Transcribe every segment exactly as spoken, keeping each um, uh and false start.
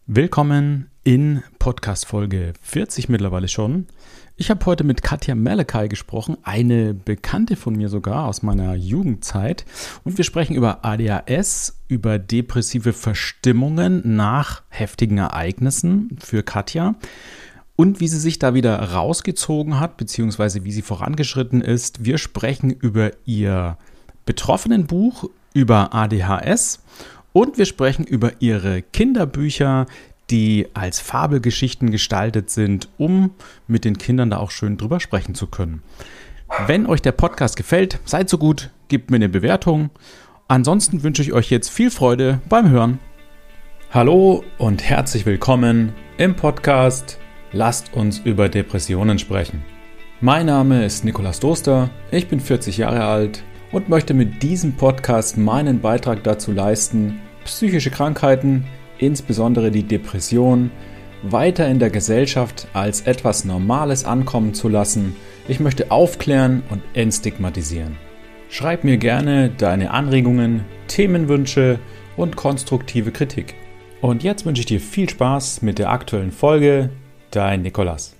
Willkommen in Podcast-Folge vierzig mittlerweile schon. Ich habe heute mit Katja Malachi gesprochen, eine Bekannte von mir sogar aus meiner Jugendzeit. Und wir sprechen über A D H S, über depressive Verstimmungen nach heftigen Ereignissen für Katja und wie sie sich da wieder rausgezogen hat, beziehungsweise wie sie vorangeschritten ist. Wir sprechen über ihr Betroffenenbuch, über A D H S. Und wir sprechen über ihre Kinderbücher, die als Fabelgeschichten gestaltet sind, um mit den Kindern da auch schön drüber sprechen zu können. Wenn euch der Podcast gefällt, seid so gut, gebt mir eine Bewertung. Ansonsten wünsche ich euch jetzt viel Freude beim Hören. Hallo und herzlich willkommen im Podcast Lasst uns über Depressionen sprechen. Mein Name ist Nikolaus Doster, ich bin vierzig Jahre alt und möchte mit diesem Podcast meinen Beitrag dazu leisten, psychische Krankheiten, insbesondere die Depression, weiter in der Gesellschaft als etwas Normales ankommen zu lassen. Ich möchte aufklären und entstigmatisieren. Schreib mir gerne deine Anregungen, Themenwünsche und konstruktive Kritik. Und jetzt wünsche ich dir viel Spaß mit der aktuellen Folge. Dein Nikolaus.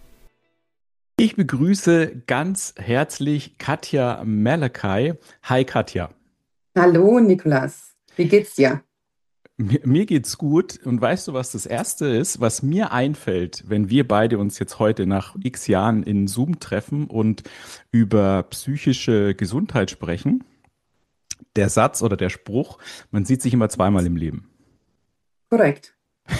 Ich begrüße ganz herzlich Katja Malachi. Hi Katja. Hallo Nikolaus, wie geht's dir? Mir, mir geht's gut und weißt du, was das Erste ist, was mir einfällt, wenn wir beide uns jetzt heute nach x Jahren in Zoom treffen und über psychische Gesundheit sprechen? Der Satz oder der Spruch, man sieht sich immer zweimal im Leben. Korrekt.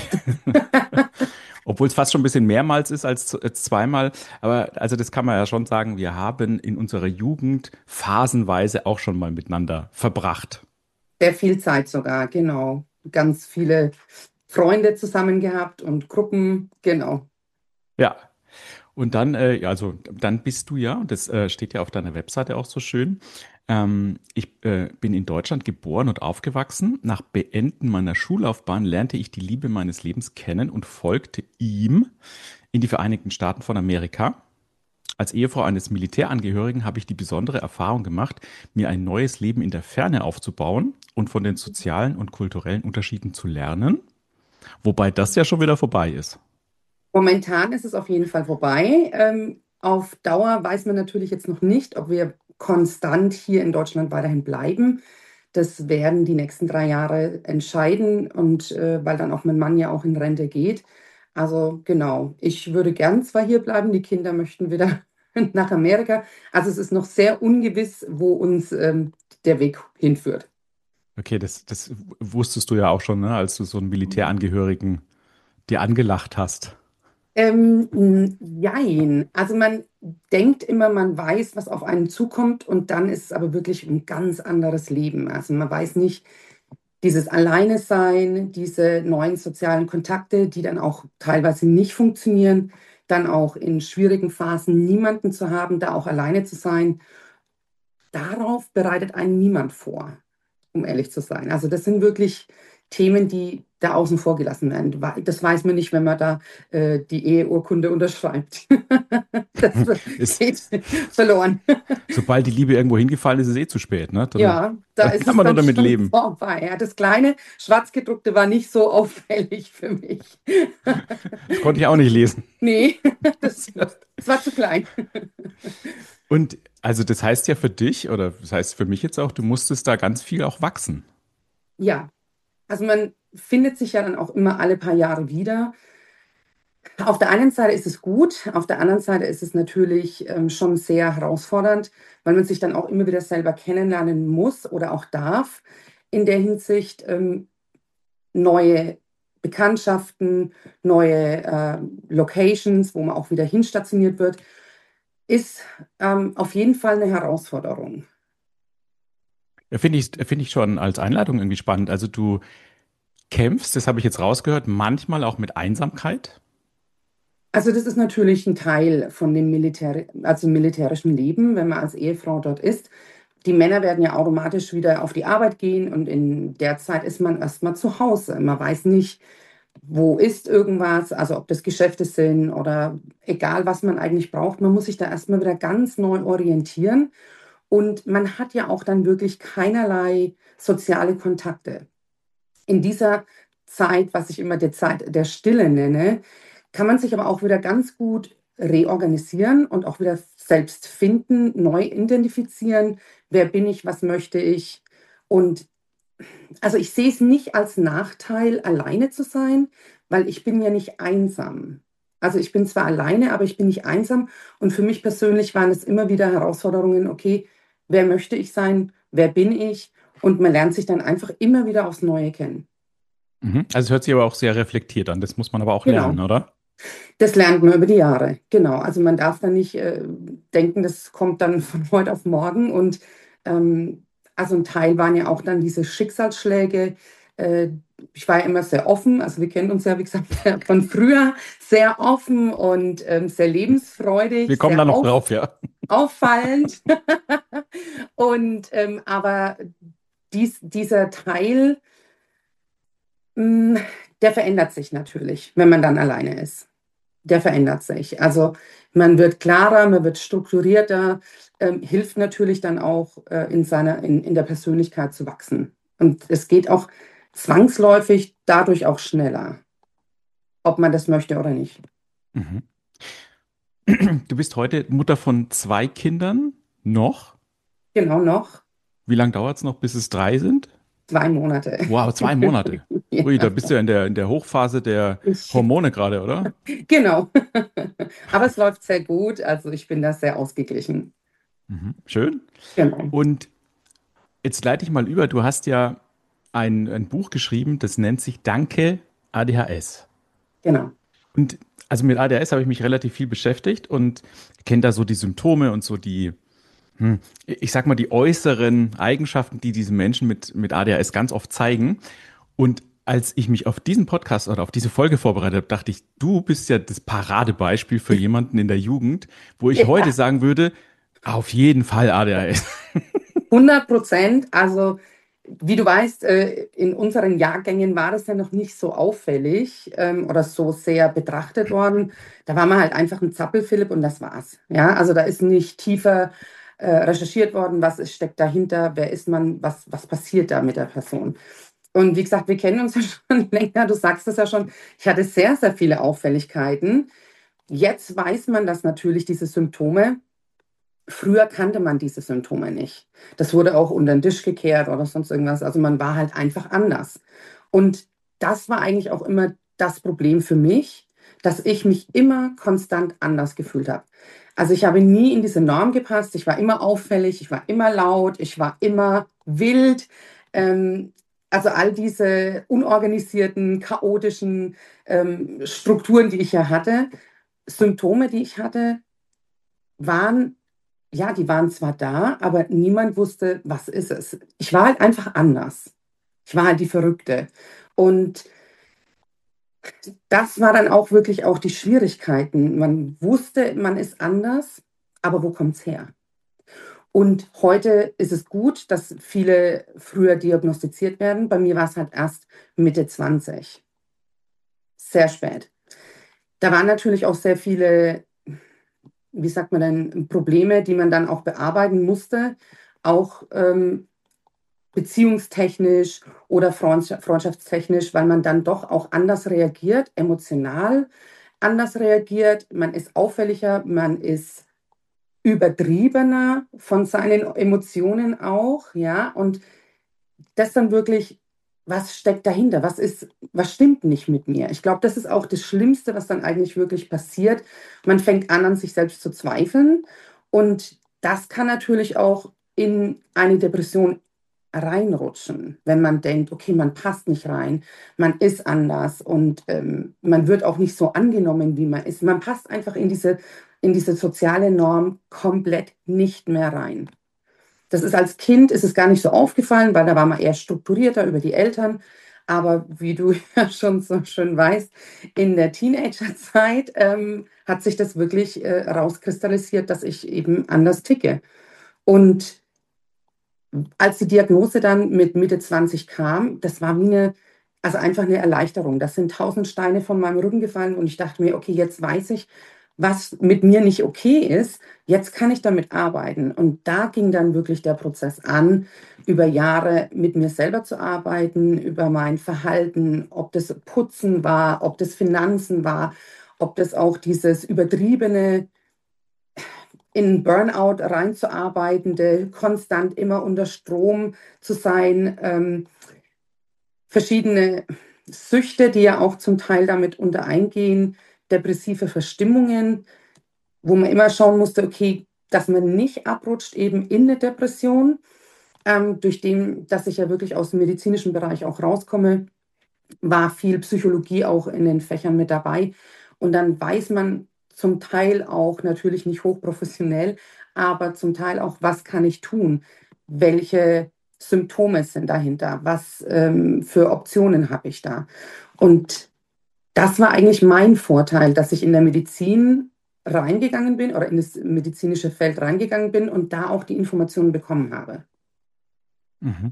Obwohl es fast schon ein bisschen mehrmals ist als, als zweimal. Aber also das kann man ja schon sagen, wir haben in unserer Jugend phasenweise auch schon mal miteinander verbracht. Sehr viel Zeit sogar, genau. Ganz viele Freunde zusammen gehabt und Gruppen, genau. Ja. Und dann, äh, ja, also dann bist du ja, und das äh, steht ja auf deiner Webseite auch so schön, ähm, ich äh, bin in Deutschland geboren und aufgewachsen. Nach Beenden meiner Schullaufbahn lernte ich die Liebe meines Lebens kennen und folgte ihm in die Vereinigten Staaten von Amerika. Als Ehefrau eines Militärangehörigen habe ich die besondere Erfahrung gemacht, mir ein neues Leben in der Ferne aufzubauen und von den sozialen und kulturellen Unterschieden zu lernen, wobei das ja schon wieder vorbei ist. Momentan ist es auf jeden Fall vorbei. Ähm, auf Dauer weiß man natürlich jetzt noch nicht, ob wir konstant hier in Deutschland weiterhin bleiben. Das werden die nächsten drei Jahre entscheiden und äh, weil dann auch mein Mann ja auch in Rente geht. Also genau, ich würde gern zwar hier bleiben, die Kinder möchten wieder nach Amerika. Also es ist noch sehr ungewiss, wo uns ähm, der Weg hinführt. Okay, das, das wusstest du ja auch schon, ne, als du so einen Militärangehörigen dir angelacht hast. Ähm, n- jein. Also man denkt immer, man weiß, was auf einen zukommt und dann ist es aber wirklich ein ganz anderes Leben. Also man weiß nicht, dieses Alleine sein, diese neuen sozialen Kontakte, die dann auch teilweise nicht funktionieren, dann auch in schwierigen Phasen niemanden zu haben, da auch alleine zu sein, darauf bereitet einen niemand vor, um ehrlich zu sein. Also das sind wirklich Themen, die da außen vor gelassen werden. Das weiß man nicht, wenn man da äh, die Eheurkunde unterschreibt. Das Ist, geht verloren. sobald die Liebe irgendwo hingefallen ist, ist es eh zu spät, ne? Dann, Ja, da dann ist kann es man nur dann damit schon leben. vorbei. Ja, das kleine Schwarzgedruckte war nicht so auffällig für mich. Das konnte ich auch nicht lesen. Nee, das, das war zu klein. Und also das heißt ja für dich, oder das heißt für mich jetzt auch, du musstest da ganz viel auch wachsen. Ja, also man findet sich ja dann auch immer alle paar Jahre wieder. Auf der einen Seite ist es gut, auf der anderen Seite ist es natürlich ähm, schon sehr herausfordernd, weil man sich dann auch immer wieder selber kennenlernen muss oder auch darf. In der Hinsicht ähm, neue Bekanntschaften, neue äh, Locations, wo man auch wieder hinstationiert wird, ist ähm, auf jeden Fall eine Herausforderung. Ja, finde ich, finde ich schon als Einleitung irgendwie spannend. Also du kämpfst, das habe ich jetzt rausgehört, manchmal auch mit Einsamkeit. Also das ist natürlich ein Teil von dem Militär, also militärischen Leben, wenn man als Ehefrau dort ist. Die Männer werden ja automatisch wieder auf die Arbeit gehen und in der Zeit ist man erstmal zu Hause. Man weiß nicht, wo ist irgendwas, also ob das Geschäfte sind oder egal, was man eigentlich braucht. Man muss sich da erstmal wieder ganz neu orientieren und man hat ja auch dann wirklich keinerlei soziale Kontakte. In dieser Zeit, was ich immer die Zeit der Stille nenne, kann man sich aber auch wieder ganz gut reorganisieren und auch wieder selbst finden, neu identifizieren. Wer bin ich? Was möchte ich? Und also ich sehe es nicht als Nachteil, alleine zu sein, weil ich bin ja nicht einsam. Also ich bin zwar alleine, aber ich bin nicht einsam. Und für mich persönlich waren es immer wieder Herausforderungen, okay, wer möchte ich sein? Wer bin ich? Und man lernt sich dann einfach immer wieder aufs Neue kennen. Mhm. Also es hört sich aber auch sehr reflektiert an. Das muss man aber auch lernen, Genau. oder? Das lernt man über die Jahre. Genau. Also man darf dann nicht äh, denken, das kommt dann von heute auf morgen. Und ähm, also ein Teil waren ja auch dann diese Schicksalsschläge. Äh, Ich war ja immer sehr offen. Also wir kennen uns ja, wie gesagt, von früher sehr offen und ähm, sehr Wir lebensfreudig, kommen da sehr noch auf, drauf, ja. auffallend. Und ähm, aber dies, dieser Teil, mh, der verändert sich natürlich, wenn man dann alleine ist. Der verändert sich. Also man wird klarer, man wird strukturierter, ähm, hilft natürlich dann auch äh, in seiner, in, in der Persönlichkeit zu wachsen. Und es geht auch zwangsläufig dadurch auch schneller, ob man das möchte oder nicht. Mhm. Du bist heute Mutter von zwei Kindern noch. Genau noch Wie lange dauert es noch, bis es drei sind? zwei Monate. Wow, zwei Monate. Ui, da Ja, bist du ja in der, in der Hochphase der ich, Hormone gerade, oder? genau. Aber es läuft sehr gut, also ich bin da sehr ausgeglichen. Mhm. Schön. Genau, Und jetzt leite ich mal über. Du hast ja ein, ein Buch geschrieben, das nennt sich Danke A D H S. genau. Und also mit A D H S habe ich mich relativ viel beschäftigt und kenne da so die Symptome und so die, hm, ich sag mal, die äußeren Eigenschaften, die diese Menschen mit, mit A D H S ganz oft zeigen. Und als ich mich auf diesen Podcast oder auf diese Folge vorbereitet habe, dachte ich, du bist ja das Paradebeispiel für jemanden in der Jugend, wo ich heute Ja. sagen würde, auf jeden Fall A D H S. hundert Prozent. Also, wie du weißt, äh, in unseren Jahrgängen war das ja noch nicht so auffällig ähm, oder so sehr betrachtet worden. Da war man halt einfach ein Zappelphilipp und das war's. Ja, also da ist nicht tiefer äh, recherchiert worden, was ist, steckt dahinter, wer ist man, was, was passiert da mit der Person. Und wie gesagt, wir kennen uns ja schon länger, du sagst es ja schon, ich hatte sehr, sehr viele Auffälligkeiten. Jetzt weiß man, dass natürlich diese Symptome. Früher kannte man diese Symptome nicht. Das wurde auch unter den Tisch gekehrt oder sonst irgendwas. Also man war halt einfach anders. Und das war eigentlich auch immer das Problem für mich, dass ich mich immer konstant anders gefühlt habe. Also ich habe nie in diese Norm gepasst. Ich war immer auffällig, ich war immer laut, ich war immer wild. Ähm, also all diese unorganisierten, chaotischen ähm, Strukturen, die ich ja hatte, Symptome, die ich hatte, waren ja, die waren zwar da, aber niemand wusste, was ist es. Ich war halt einfach anders. Ich war halt die Verrückte. Und das war dann auch wirklich auch die Schwierigkeiten. Man wusste, man ist anders, aber wo kommt's her? Und heute ist es gut, dass viele früher diagnostiziert werden. Bei mir war es halt erst Mitte zwanzig. Sehr spät. Da waren natürlich auch sehr viele, wie sagt man denn, Probleme, die man dann auch bearbeiten musste. Auch ähm, beziehungstechnisch oder freundschaftstechnisch, weil man dann doch auch anders reagiert, emotional anders reagiert. Man ist auffälliger, man ist übertriebener von seinen Emotionen auch, ja. Und das dann wirklich, was steckt dahinter? Was ist, was stimmt nicht mit mir? Ich glaube, das ist auch das Schlimmste, was dann eigentlich wirklich passiert. Man fängt an, an sich selbst zu zweifeln. Und das kann natürlich auch in eine Depression reinrutschen, wenn man denkt, okay, man passt nicht rein, man ist anders und ähm, man wird auch nicht so angenommen, wie man ist. Man passt einfach in diese, in diese soziale Norm komplett nicht mehr rein. Das ist als Kind, ist es gar nicht so aufgefallen, weil da war man eher strukturierter über die Eltern. Aber wie du ja schon so schön weißt, in der Teenagerzeit ähm, hat sich das wirklich äh, rauskristallisiert, dass ich eben anders ticke. Und als die Diagnose dann mit Mitte zwanzig kam, das war wie eine, also einfach eine Erleichterung. Das sind tausend Steine von meinem Rücken gefallen und ich dachte mir, okay, jetzt weiß ich, was mit mir nicht okay ist. Jetzt kann ich damit arbeiten. Und da ging dann wirklich der Prozess an, über Jahre mit mir selber zu arbeiten, über mein Verhalten, ob das Putzen war, ob das Finanzen war, ob das auch dieses übertriebene in Burnout reinzuarbeitende, konstant immer unter Strom zu sein, ähm, verschiedene Süchte, die ja auch zum Teil damit unter eingehen, depressive Verstimmungen, wo man immer schauen musste, okay, dass man nicht abrutscht eben in eine Depression, ähm, durch den, dass ich ja wirklich aus dem medizinischen Bereich auch rauskomme, war viel Psychologie auch in den Fächern mit dabei. Und dann weiß man zum Teil auch natürlich nicht hochprofessionell, aber zum Teil auch, was kann ich tun? Welche Symptome sind dahinter? Was ähm, für Optionen habe ich da? Und das war eigentlich mein Vorteil, dass ich in der Medizin reingegangen bin oder in das medizinische Feld reingegangen bin und da auch die Informationen bekommen habe. Mhm.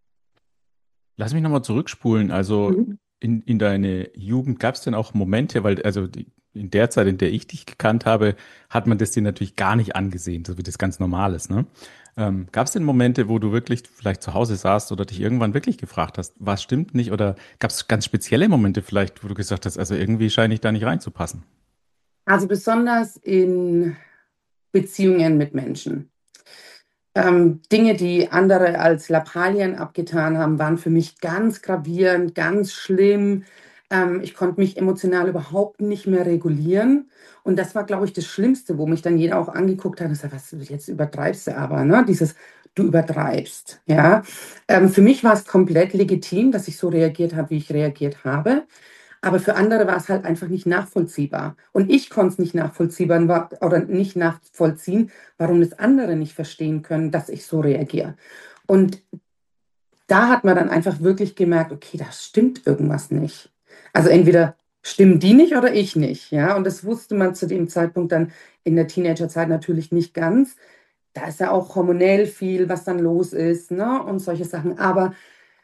Lass mich nochmal zurückspulen. Also Mhm. in, in deine Jugend gab es denn auch Momente, weil also die, in der Zeit, in der ich dich gekannt habe, hat man das dir natürlich gar nicht angesehen, so wie das ganz normal ist, ne? Ähm, gab es denn Momente, wo du wirklich vielleicht zu Hause saßt oder dich irgendwann wirklich gefragt hast, was stimmt nicht? Oder gab es ganz spezielle Momente vielleicht, wo du gesagt hast, also irgendwie scheine ich da nicht reinzupassen? Also besonders in Beziehungen mit Menschen. Ähm, Dinge, die andere als Lappalien abgetan haben, waren für mich ganz gravierend, ganz schlimm. Ähm, ich konnte mich emotional überhaupt nicht mehr regulieren. Und das war, glaube ich, das Schlimmste, wo mich dann jeder auch angeguckt hat und gesagt, was, jetzt übertreibst du aber, ne? Dieses, du übertreibst, ja. Ähm, für mich war es komplett legitim, dass ich so reagiert habe, wie ich reagiert habe. Aber für andere war es halt einfach nicht nachvollziehbar. Und ich konnte es nicht nachvollziehbar wa- oder nicht nachvollziehen, warum das andere nicht verstehen können, dass ich so reagiere. Und da hat man dann einfach wirklich gemerkt, okay, da stimmt irgendwas nicht. Also entweder stimmen die nicht oder ich nicht, ja. Und das wusste man zu dem Zeitpunkt dann in der Teenagerzeit natürlich nicht ganz. Da ist ja auch hormonell viel, was dann los ist, ne? Und solche Sachen. Aber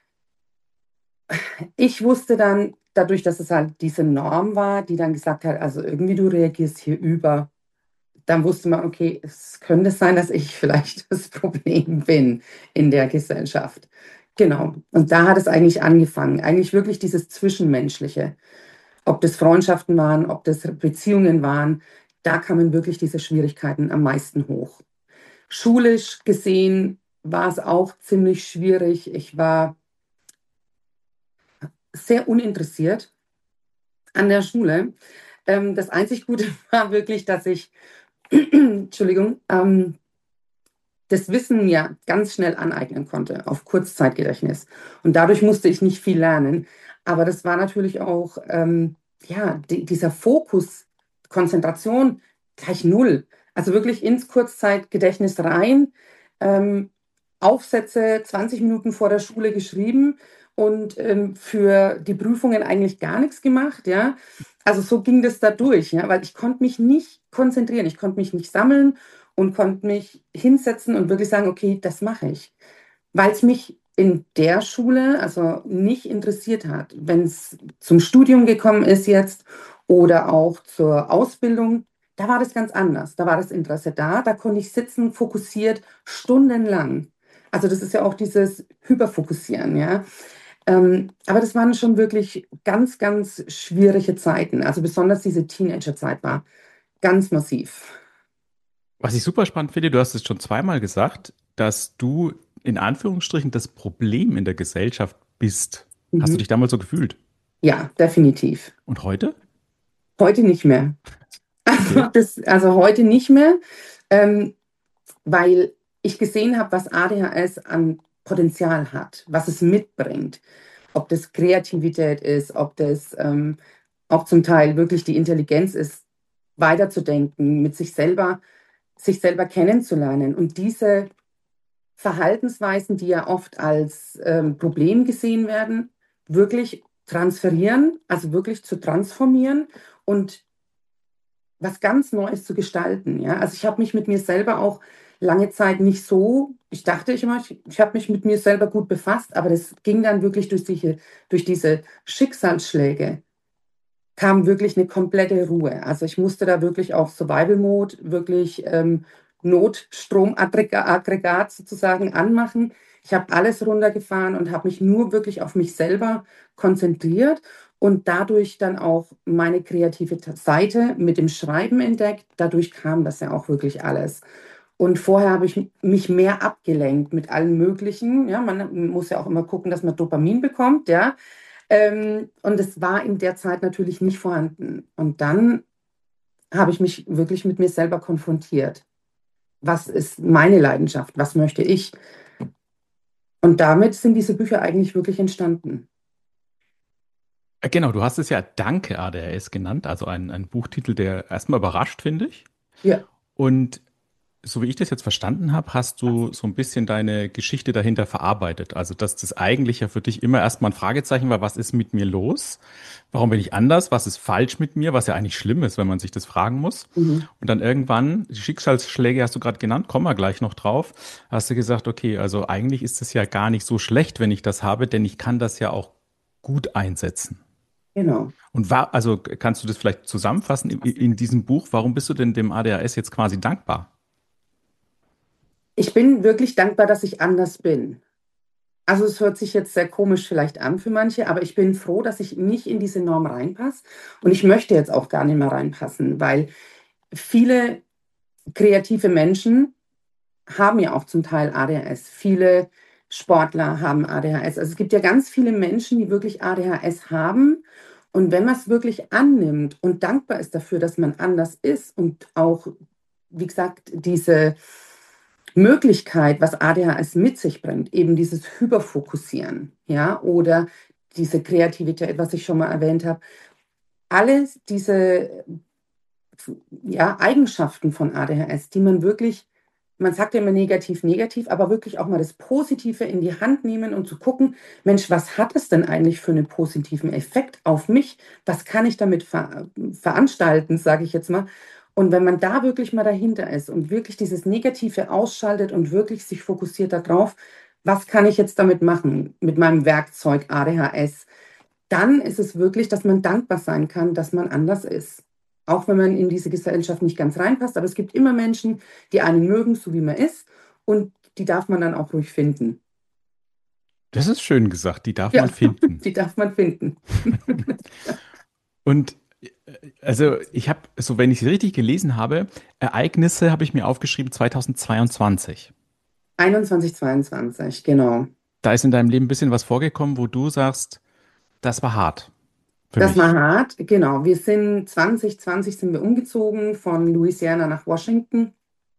ich wusste dann, dadurch, dass es halt diese Norm war, die dann gesagt hat, also irgendwie du reagierst hier über, dann wusste man, okay, es könnte sein, dass ich vielleicht das Problem bin in der Gesellschaft. Genau. Und da hat es eigentlich angefangen. Eigentlich wirklich dieses Zwischenmenschliche. Ob das Freundschaften waren, ob das Beziehungen waren, da kamen wirklich diese Schwierigkeiten am meisten hoch. Schulisch gesehen war es auch ziemlich schwierig. Ich war sehr uninteressiert an der Schule. Ähm, das einzig Gute war wirklich, dass ich, Entschuldigung, ähm, das Wissen mir ganz schnell aneignen konnte auf Kurzzeitgedächtnis. Und dadurch musste ich nicht viel lernen. Aber das war natürlich auch, ähm, ja, die, dieser Fokus, Konzentration gleich null. Also wirklich ins Kurzzeitgedächtnis rein, ähm, Aufsätze zwanzig Minuten vor der Schule geschrieben und ähm, für die Prüfungen eigentlich gar nichts gemacht, ja. Also so ging das da durch, ja, weil ich konnte mich nicht konzentrieren, ich konnte mich nicht sammeln und konnte mich hinsetzen und wirklich sagen, okay, das mache ich. Weil es mich in der Schule also nicht interessiert hat. Wenn es zum Studium gekommen ist jetzt oder auch zur Ausbildung, da war das ganz anders. Da war das Interesse da, da konnte ich sitzen, fokussiert, stundenlang. Also das ist ja auch dieses Hyperfokussieren, ja. Ähm, aber das waren schon wirklich ganz, ganz schwierige Zeiten. Also besonders diese Teenagerzeit war ganz massiv. Was ich super spannend finde, du hast es schon zweimal gesagt, dass du in Anführungsstrichen das Problem in der Gesellschaft bist. Hast du Mhm. dich damals so gefühlt? Ja, definitiv. Und heute? Heute nicht mehr. Also, Okay. das, also heute nicht mehr, ähm, weil ich gesehen habe, was A D H S an Potenzial hat, was es mitbringt. Ob das Kreativität ist, ob das ähm, auch zum Teil wirklich die Intelligenz ist, weiterzudenken, mit sich selber, sich selber kennenzulernen. Und diese Verhaltensweisen, die ja oft als ähm, Problem gesehen werden, wirklich transferieren, also wirklich zu transformieren und was ganz Neues zu gestalten. Ja? Also ich habe mich mit mir selber auch lange Zeit nicht so, ich dachte ich immer, ich, ich habe mich mit mir selber gut befasst, aber das ging dann wirklich durch, diese, durch diese Schicksalsschläge, kam wirklich eine komplette Ruhe. Also ich musste da wirklich auf Survival Mode, wirklich ähm, Notstromaggregat sozusagen anmachen. Ich habe alles runtergefahren und habe mich nur wirklich auf mich selber konzentriert und dadurch dann auch meine kreative Ta- Seite mit dem Schreiben entdeckt. Dadurch kam das ja auch wirklich alles. Und vorher habe ich mich mehr abgelenkt mit allem Möglichen. Ja, man muss ja auch immer gucken, dass man Dopamin bekommt, ja. Ähm, und es war in der Zeit natürlich nicht vorhanden. Und dann habe ich mich wirklich mit mir selber konfrontiert. Was ist meine Leidenschaft? Was möchte ich? Und damit sind diese Bücher eigentlich wirklich entstanden. Äh, Genau, du hast es ja Danke A D H S genannt, also ein, ein Buchtitel, der erstmal überrascht, finde ich. Ja, Und so wie ich das jetzt verstanden habe, hast du so ein bisschen deine Geschichte dahinter verarbeitet. Also, dass das eigentlich ja für dich immer erstmal ein Fragezeichen war, was ist mit mir los? Warum bin ich anders? Was ist falsch mit mir? Was ja eigentlich schlimm ist, wenn man sich das fragen muss. mhm. Und dann irgendwann, die Schicksalsschläge hast du gerade genannt, kommen wir gleich noch drauf, hast du gesagt, okay, also eigentlich ist es ja gar nicht so schlecht, wenn ich das habe, denn ich kann das ja auch gut einsetzen. Genau. Und war, also kannst du das vielleicht zusammenfassen in, in diesem Buch? Warum bist du denn dem A D H S jetzt quasi dankbar? Ich bin wirklich dankbar, dass ich anders bin. Also es hört sich jetzt sehr komisch vielleicht an für manche, aber ich bin froh, dass ich nicht in diese Norm reinpasse. Und ich möchte jetzt auch gar nicht mehr reinpassen, weil viele kreative Menschen haben ja auch zum Teil A D H S. Viele Sportler haben A D H S. Also es gibt ja ganz viele Menschen, die wirklich A D H S haben. Und wenn man es wirklich annimmt und dankbar ist dafür, dass man anders ist und auch, wie gesagt, diese Möglichkeit, was A D H S mit sich bringt, eben dieses Hyperfokussieren, ja, oder diese Kreativität, was ich schon mal erwähnt habe, alles diese ja, Eigenschaften von A D H S, die man wirklich, man sagt ja immer negativ, negativ, aber wirklich auch mal das Positive in die Hand nehmen und zu gucken, Mensch, was hat es denn eigentlich für einen positiven Effekt auf mich? Was kann ich damit ver veranstalten, sage ich jetzt mal. Und wenn man da wirklich mal dahinter ist und wirklich dieses Negative ausschaltet und wirklich sich fokussiert darauf, was kann ich jetzt damit machen mit meinem Werkzeug A D H S, dann ist es wirklich, dass man dankbar sein kann, dass man anders ist. Auch wenn man in diese Gesellschaft nicht ganz reinpasst, aber es gibt immer Menschen, die einen mögen, so wie man ist, und die darf man dann auch ruhig finden. Das ist schön gesagt, die darf Ja, man finden. die darf man finden. Und äh, also ich habe, so wenn ich es richtig gelesen habe, Ereignisse habe ich mir aufgeschrieben zweitausendzweiundzwanzig. einundzwanzig, zweiundzwanzig, genau. Da ist in deinem Leben ein bisschen was vorgekommen, wo du sagst, das war hart für Das war mich. hart, genau. Wir sind zwanzig zwanzig sind wir umgezogen von Louisiana nach Washington.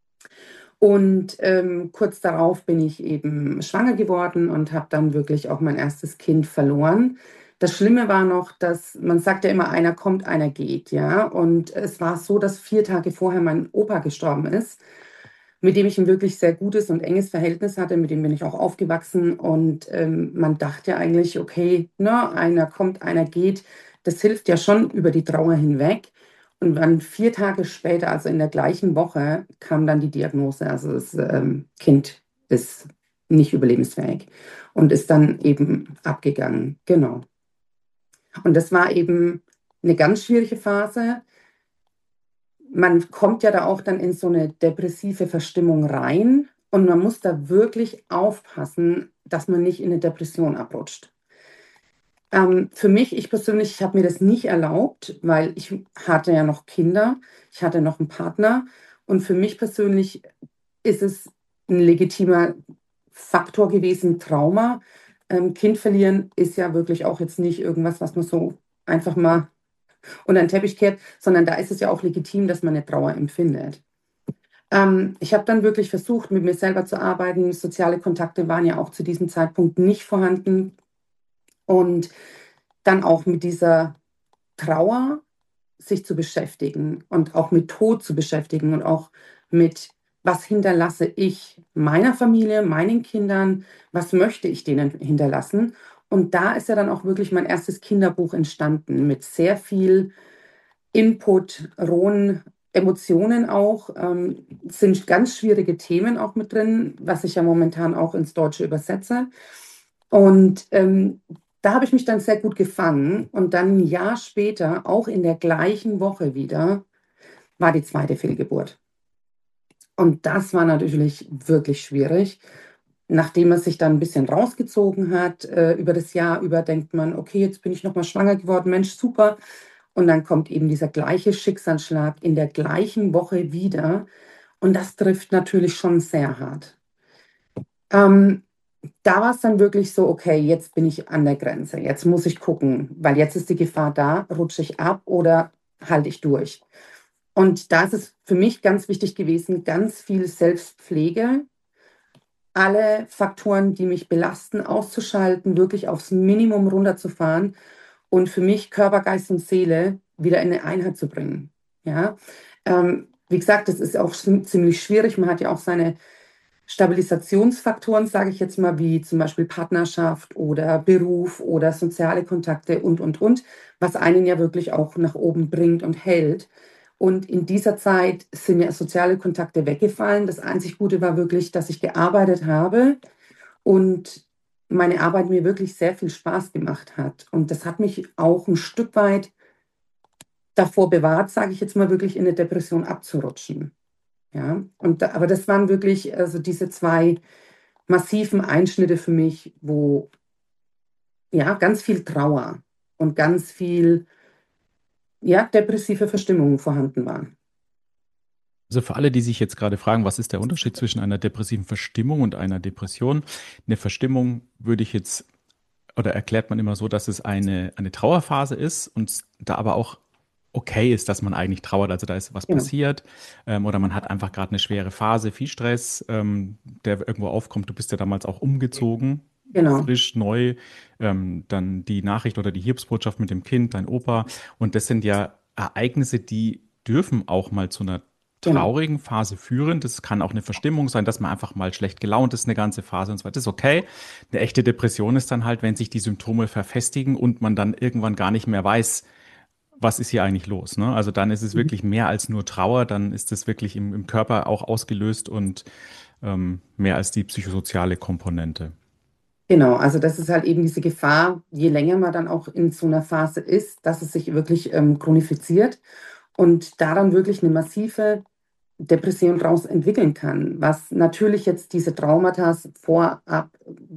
Und ähm, kurz darauf bin ich eben schwanger geworden und habe dann wirklich auch mein erstes Kind verloren. Das Schlimme war noch, dass man sagt ja immer, einer kommt, einer geht, ja. Und es war so, dass vier Tage vorher mein Opa gestorben ist, mit dem ich ein wirklich sehr gutes und enges Verhältnis hatte, mit dem bin ich auch aufgewachsen. Und ähm, man dachte ja eigentlich, okay, ne, einer kommt, einer geht. Das hilft ja schon über die Trauer hinweg. Und dann vier Tage später, also in der gleichen Woche, kam dann die Diagnose. Also das ähm, Kind ist nicht überlebensfähig und ist dann eben abgegangen. Genau. Und das war eben eine ganz schwierige Phase. Man kommt ja da auch dann in so eine depressive Verstimmung rein und man muss da wirklich aufpassen, dass man nicht in eine Depression abrutscht. Ähm, für mich, ich persönlich, ich habe mir das nicht erlaubt, weil ich hatte ja noch Kinder, ich hatte noch einen Partner und für mich persönlich ist es ein legitimer Faktor gewesen, Trauma. Ähm, Kind verlieren ist ja wirklich auch jetzt nicht irgendwas, was man so einfach mal unter den Teppich kehrt, sondern da ist es ja auch legitim, dass man eine Trauer empfindet. Ähm, ich habe dann wirklich versucht, mit mir selber zu arbeiten. Soziale Kontakte waren ja auch zu diesem Zeitpunkt nicht vorhanden. Und dann auch mit dieser Trauer sich zu beschäftigen und auch mit Tod zu beschäftigen und auch mit, was hinterlasse ich meiner Familie, meinen Kindern, was möchte ich denen hinterlassen. Und da ist ja dann auch wirklich mein erstes Kinderbuch entstanden mit sehr viel Input, rohen Emotionen auch. Ähm, sind ganz schwierige Themen auch mit drin, was ich ja momentan auch ins Deutsche übersetze. Und ähm, da habe ich mich dann sehr gut gefangen und dann ein Jahr später, auch in der gleichen Woche wieder, war die zweite Fehlgeburt. Und das war natürlich wirklich schwierig. Nachdem er sich dann ein bisschen rausgezogen hat, äh, über das Jahr über, denkt man, okay, jetzt bin ich nochmal schwanger geworden, Mensch, super. Und dann kommt eben dieser gleiche Schicksalsschlag in der gleichen Woche wieder. Und das trifft natürlich schon sehr hart. Ähm, Da war es dann wirklich so, okay, jetzt bin ich an der Grenze. Jetzt muss ich gucken, weil jetzt ist die Gefahr da, rutsche ich ab oder halte ich durch. Und da ist es für mich ganz wichtig gewesen, ganz viel Selbstpflege, alle Faktoren, die mich belasten, auszuschalten, wirklich aufs Minimum runterzufahren und für mich Körper, Geist und Seele wieder in eine Einheit zu bringen. Ja, ähm, wie gesagt, das ist auch ziemlich schwierig. Man hat ja auch seine Stabilisationsfaktoren, sage ich jetzt mal, wie zum Beispiel Partnerschaft oder Beruf oder soziale Kontakte und, und, und, was einen ja wirklich auch nach oben bringt und hält. Und in dieser Zeit sind mir soziale Kontakte weggefallen. Das einzig Gute war wirklich, dass ich gearbeitet habe und meine Arbeit mir wirklich sehr viel Spaß gemacht hat. Und das hat mich auch ein Stück weit davor bewahrt, sage ich jetzt mal, wirklich in eine Depression abzurutschen. Ja, und da, aber das waren wirklich also diese zwei massiven Einschnitte für mich, wo ja ganz viel Trauer und ganz viel ja depressive Verstimmung vorhanden waren. Also für alle, die sich jetzt gerade fragen, was ist der Unterschied zwischen einer depressiven Verstimmung und einer Depression? Eine Verstimmung würde ich jetzt, oder erklärt man immer so, dass es eine, eine Trauerphase ist und da aber auch okay ist, dass man eigentlich trauert. Also da ist was Genau, passiert, ähm, oder man hat einfach gerade eine schwere Phase, viel Stress, ähm, der irgendwo aufkommt. Du bist ja damals auch umgezogen, genau, frisch, neu, ähm, dann die Nachricht oder die Hiobsbotschaft mit dem Kind, dein Opa. Und das sind ja Ereignisse, die dürfen auch mal zu einer genau, traurigen Phase führen. Das kann auch eine Verstimmung sein, dass man einfach mal schlecht gelaunt ist, eine ganze Phase und so weiter. Das ist okay. Eine echte Depression ist dann halt, wenn sich die Symptome verfestigen und man dann irgendwann gar nicht mehr weiß, was ist hier eigentlich los, ne? Also dann ist es mhm, wirklich mehr als nur Trauer, dann ist es wirklich im, im Körper auch ausgelöst und ähm, mehr als die psychosoziale Komponente. genau. Also das ist halt eben diese Gefahr, je länger man dann auch in so einer Phase ist, dass es sich wirklich ähm, chronifiziert und daran wirklich eine massive Depression daraus entwickeln kann, was natürlich jetzt diese Traumata vorab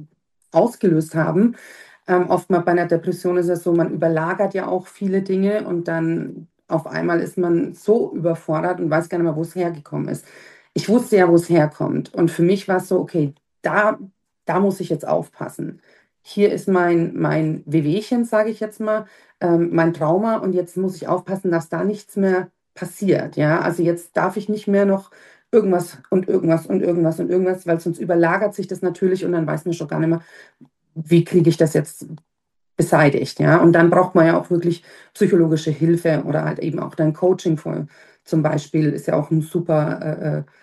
ausgelöst haben. Ähm, oftmals bei einer Depression ist es so, man überlagert ja auch viele Dinge und dann auf einmal ist man so überfordert und weiß gar nicht mehr, wo es hergekommen ist. Ich wusste ja, wo es herkommt. Und für mich war es so, okay, da, da muss ich jetzt aufpassen. Hier ist mein, mein Wehwehchen, sage ich jetzt mal, ähm, mein Trauma und jetzt muss ich aufpassen, dass da nichts mehr passiert. Ja, also jetzt darf ich nicht mehr noch irgendwas und irgendwas und irgendwas und irgendwas, weil sonst überlagert sich das natürlich und dann weiß man schon gar nicht mehr, wie kriege ich das jetzt beseitigt, ja? Und dann braucht man ja auch wirklich psychologische Hilfe oder halt eben auch dein Coaching vor, zum Beispiel ist ja auch ein super äh, äh,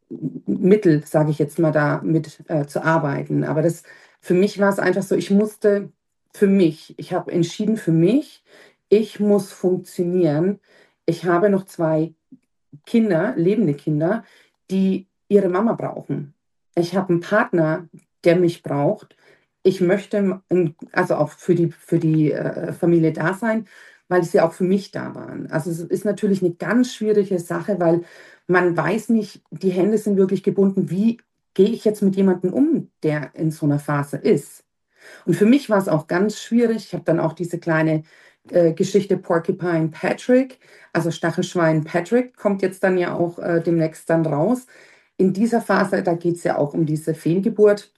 Mittel, sage ich jetzt mal, da mit äh, zu arbeiten. Aber das für mich war es einfach so, ich musste für mich, ich habe entschieden für mich, ich muss funktionieren. Ich habe noch zwei Kinder, lebende Kinder, die ihre Mama brauchen. Ich habe einen Partner, der mich braucht. Ich möchte ähm, also auch für die, für die äh, Familie da sein, weil sie auch für mich da waren. Also es ist natürlich eine ganz schwierige Sache, weil man weiß nicht, die Hände sind wirklich gebunden. Wie gehe ich jetzt mit jemandem um, der in so einer Phase ist? Und für mich war es auch ganz schwierig. Ich habe dann auch diese kleine äh, Geschichte Porcupine Patrick, also Stachelschwein Patrick, kommt jetzt dann ja auch äh, demnächst dann raus. In dieser Phase, da geht es ja auch um diese Fehlgeburt,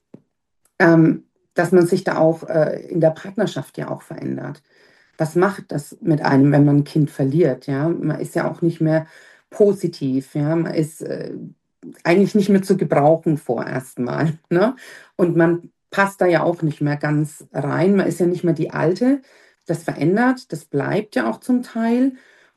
ähm, dass man sich da auch äh, in der Partnerschaft ja auch verändert. Was macht das mit einem, wenn man ein Kind verliert? Ja, man ist ja auch nicht mehr positiv. Ja, man ist äh, eigentlich nicht mehr zu gebrauchen vorerst mal. Ne? Und man passt da ja auch nicht mehr ganz rein. Man ist ja nicht mehr die Alte. Das verändert, das bleibt ja auch zum Teil.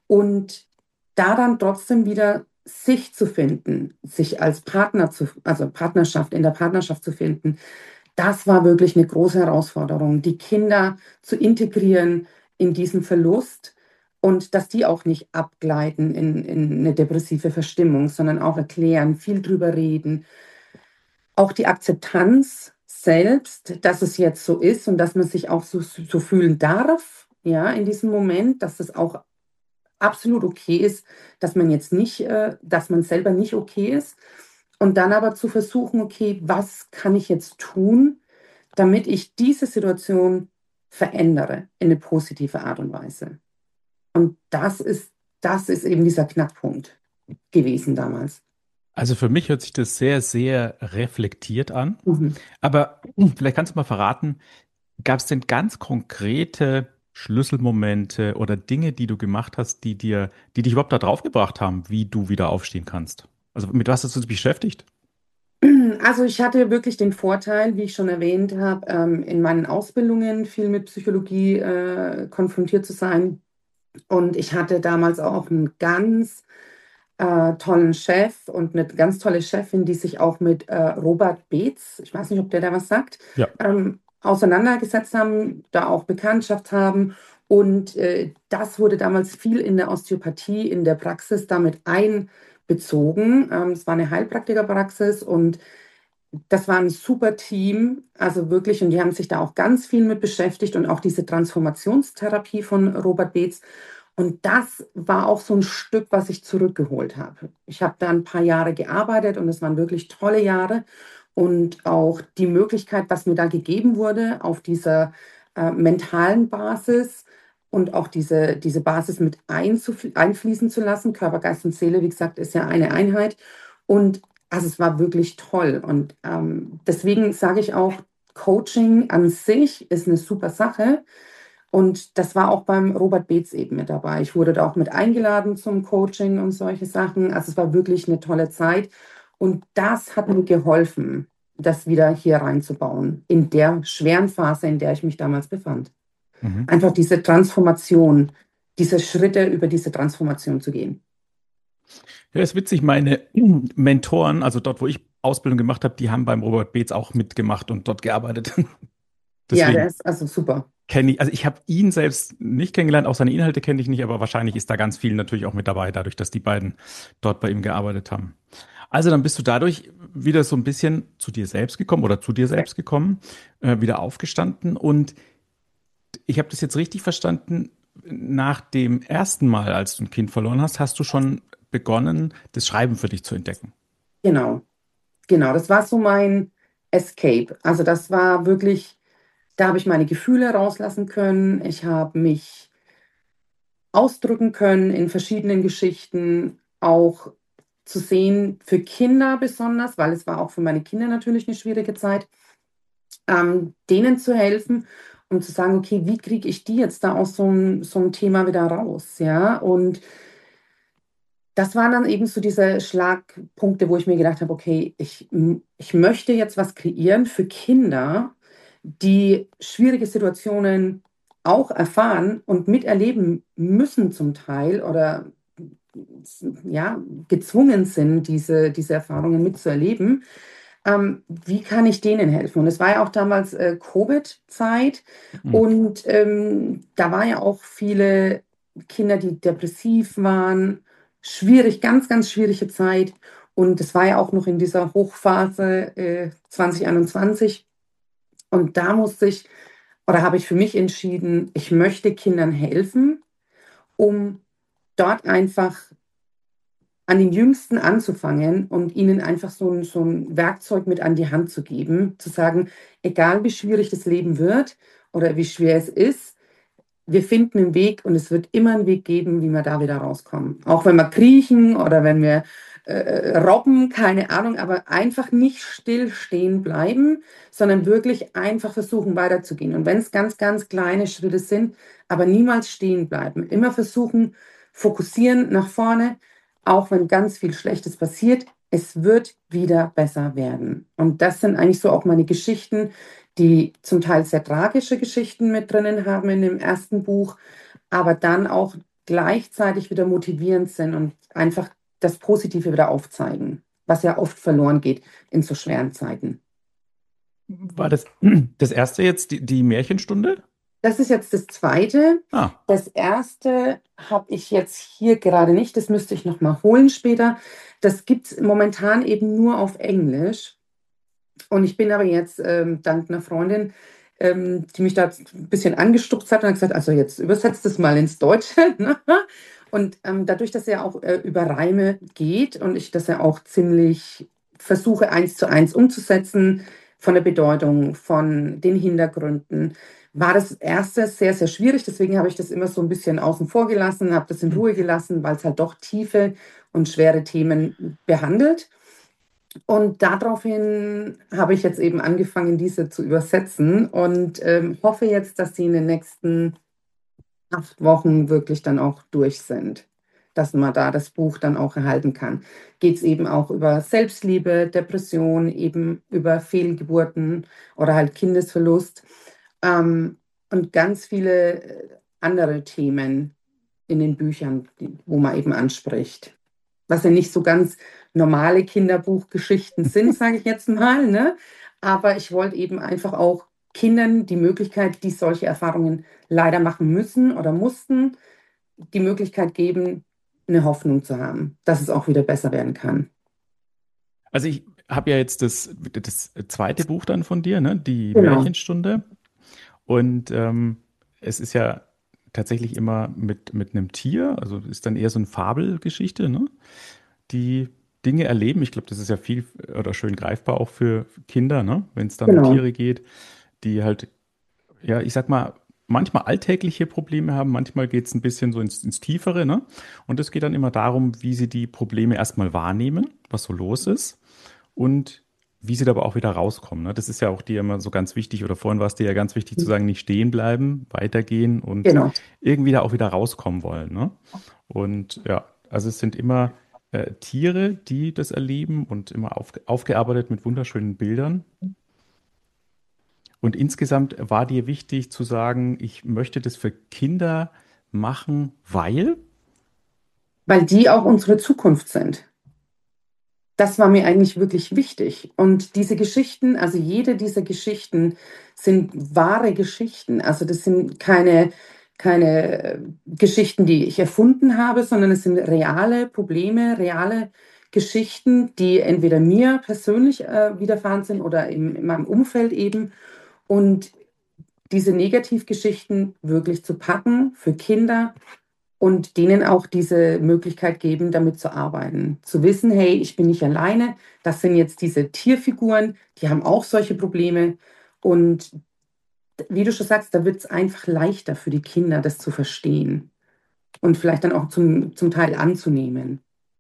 Und da dann trotzdem wieder sich zu finden, sich als Partner zu, also Partnerschaft, in der Partnerschaft zu finden, das war wirklich eine große Herausforderung, die Kinder zu integrieren in diesen Verlust und dass die auch nicht abgleiten in, in eine depressive Verstimmung, sondern auch erklären, viel drüber reden. Auch die Akzeptanz, selbst, dass es jetzt so ist und dass man sich auch so, so fühlen darf, ja, in diesem Moment, dass es auch absolut okay ist, dass man jetzt nicht, äh, dass man selber nicht okay ist. Und dann aber zu versuchen, okay, was kann ich jetzt tun, damit ich diese Situation verändere in eine positive Art und Weise. Und das ist, das ist eben dieser Knackpunkt gewesen damals. Also für mich hört sich das sehr, sehr reflektiert an. Mhm. Aber vielleicht kannst du mal verraten, gab es denn ganz konkrete Schlüsselmomente oder Dinge, die du gemacht hast, die dir, die dich überhaupt da drauf gebracht haben, wie du wieder aufstehen kannst? Also mit was hast du dich beschäftigt? Also ich hatte wirklich den Vorteil, wie ich schon erwähnt habe, ähm, in meinen Ausbildungen viel mit Psychologie äh, konfrontiert zu sein. Und ich hatte damals auch einen ganz äh, tollen Chef und eine ganz tolle Chefin, die sich auch mit äh, Robert Beetz, ich weiß nicht, ob der da was sagt, Ja. ähm, auseinandergesetzt haben, da auch Bekanntschaft haben. Und äh, das wurde damals viel in der Osteopathie, in der Praxis damit einbezogen. Ähm, es war eine Heilpraktikerpraxis und das war ein super Team, also wirklich, und die haben sich da auch ganz viel mit beschäftigt und auch diese Transformationstherapie von Robert Beetz. Und das war auch so ein Stück, was ich zurückgeholt habe. Ich habe da ein paar Jahre gearbeitet und es waren wirklich tolle Jahre. Und auch die Möglichkeit, was mir da gegeben wurde, auf dieser äh, mentalen Basis und auch diese, diese Basis mit einzufl- einfließen zu lassen. Körper, Geist und Seele, wie gesagt, ist ja eine Einheit. Und also es war wirklich toll. Und ähm, deswegen sage ich auch, Coaching an sich ist eine super Sache. Und das war auch beim Robert Beetz eben mit dabei. Ich wurde da auch mit eingeladen zum Coaching und solche Sachen. Also es war wirklich eine tolle Zeit. Und das hat mir geholfen, das wieder hier reinzubauen, in der schweren Phase, in der ich mich damals befand. Mhm. Einfach diese Transformation, diese Schritte über diese Transformation zu gehen. Ja, ist witzig, meine Mentoren, also dort, wo ich Ausbildung gemacht habe, die haben beim Robert Beetz auch mitgemacht und dort gearbeitet. Ja, der Deswegen ist also super. kenne ich, also ich habe ihn selbst nicht kennengelernt, auch seine Inhalte kenne ich nicht, aber wahrscheinlich ist da ganz viel natürlich auch mit dabei, dadurch, dass die beiden dort bei ihm gearbeitet haben. Also dann bist du dadurch wieder so ein bisschen zu dir selbst gekommen oder zu dir selbst gekommen, äh, wieder aufgestanden. Und ich habe das jetzt richtig verstanden, nach dem ersten Mal, als du ein Kind verloren hast, hast du schon begonnen, das Schreiben für dich zu entdecken. Genau, genau. Das war so mein Escape. Also das war wirklich, da habe ich meine Gefühle rauslassen können. Ich habe mich ausdrücken können in verschiedenen Geschichten, auch zu sehen für Kinder besonders, weil es war auch für meine Kinder natürlich eine schwierige Zeit, ähm, denen zu helfen, um zu sagen, okay, wie kriege ich die jetzt da aus so einem, so einem Thema wieder raus, ja? Und das waren dann eben so diese Schlagpunkte, wo ich mir gedacht habe, okay, ich, ich möchte jetzt was kreieren für Kinder, die schwierige Situationen auch erfahren und miterleben müssen zum Teil oder ja, gezwungen sind, diese, diese Erfahrungen mitzuerleben. Ähm, wie kann ich denen helfen? Und es war ja auch damals äh, Covid-Zeit Mhm. und ähm, da war ja auch viele Kinder, die depressiv waren. Schwierig, ganz, ganz schwierige Zeit. Und es war ja auch noch in dieser Hochphase äh, zwanzig einundzwanzig. Und da musste ich, oder habe ich für mich entschieden, ich möchte Kindern helfen, um dort einfach an den Jüngsten anzufangen und ihnen einfach so ein, so ein Werkzeug mit an die Hand zu geben, zu sagen, egal wie schwierig das Leben wird oder wie schwer es ist, wir finden einen Weg und es wird immer einen Weg geben, wie wir da wieder rauskommen. Auch wenn wir kriechen oder wenn wir äh, robben, keine Ahnung, aber einfach nicht still stehen bleiben, sondern wirklich einfach versuchen weiterzugehen. Und wenn es ganz, ganz kleine Schritte sind, aber niemals stehen bleiben. Immer versuchen, fokussieren nach vorne, auch wenn ganz viel Schlechtes passiert. Es wird wieder besser werden. Und das sind eigentlich so auch meine Geschichten, die zum Teil sehr tragische Geschichten mit drinnen haben in dem ersten Buch, aber dann auch gleichzeitig wieder motivierend sind und einfach das Positive wieder aufzeigen, was ja oft verloren geht in so schweren Zeiten. War das das erste jetzt die, die Märchenstunde? Das ist jetzt das Zweite. Ah, Das Erste habe ich jetzt hier gerade nicht, das müsste ich noch mal holen später. Das gibt es momentan eben nur auf Englisch. Und ich bin aber jetzt ähm, dank einer Freundin, ähm, die mich da ein bisschen angestupst hat und hat gesagt, also jetzt übersetzt das mal ins Deutsche. Ne? Und ähm, dadurch, dass er auch äh, über Reime geht und ich das ja auch ziemlich versuche, eins zu eins umzusetzen, von der Bedeutung, von den Hintergründen, war das erste sehr, sehr schwierig. Deswegen habe ich das immer so ein bisschen außen vor gelassen, habe das in Ruhe gelassen, weil es halt doch tiefe und schwere Themen behandelt. Und daraufhin habe ich jetzt eben angefangen, diese zu übersetzen und ähm, hoffe jetzt, dass sie in den nächsten acht Wochen wirklich dann auch durch sind, dass man da das Buch dann auch erhalten kann. Geht es eben auch über Selbstliebe, Depression, eben über Fehlgeburten oder halt Kindesverlust ähm, und ganz viele äh, andere Themen in den Büchern, die, wo man eben anspricht, was ja nicht so ganz normale Kinderbuchgeschichten sind, sage ich jetzt mal, ne? Aber ich wollte eben einfach auch Kindern die Möglichkeit, die solche Erfahrungen leider machen müssen oder mussten, die Möglichkeit geben, eine Hoffnung zu haben, dass es auch wieder besser werden kann. Also ich habe ja jetzt das, das zweite Buch dann von dir, ne? Die Genau, Märchenstunde. Und ähm, es ist ja tatsächlich immer mit, mit einem Tier, also ist dann eher so eine Fabelgeschichte, ne? Die Dinge erleben. Ich glaube, das ist ja viel oder schön greifbar auch für Kinder, ne? Wenn es dann um genau. Tiere geht, die halt, ja, ich sag mal, manchmal alltägliche Probleme haben, manchmal geht es ein bisschen so ins, ins Tiefere, ne? Und es geht dann immer darum, wie sie die Probleme erstmal wahrnehmen, was so los ist und wie sie da aber auch wieder rauskommen. Ne? Das ist ja auch dir immer so ganz wichtig, oder vorhin war es dir ja ganz wichtig zu sagen, nicht stehen bleiben, weitergehen und Genau. irgendwie da auch wieder rauskommen wollen. Ne? Und ja, also es sind immer äh, Tiere, die das erleben und immer auf, aufgearbeitet mit wunderschönen Bildern. Und insgesamt war dir wichtig zu sagen, ich möchte das für Kinder machen, weil. Weil die auch unsere Zukunft sind. Das war mir eigentlich wirklich wichtig. Und diese Geschichten, also jede dieser Geschichten sind wahre Geschichten. Also das sind keine, keine äh, Geschichten, die ich erfunden habe, sondern es sind reale Probleme, reale Geschichten, die entweder mir persönlich äh, widerfahren sind oder in, in meinem Umfeld eben. Und diese Negativgeschichten wirklich zu packen für Kinder und denen auch diese Möglichkeit geben, damit zu arbeiten. Zu wissen, hey, ich bin nicht alleine, das sind jetzt diese Tierfiguren, die haben auch solche Probleme. Und wie du schon sagst, da wird es einfach leichter für die Kinder, das zu verstehen und vielleicht dann auch zum, zum Teil anzunehmen.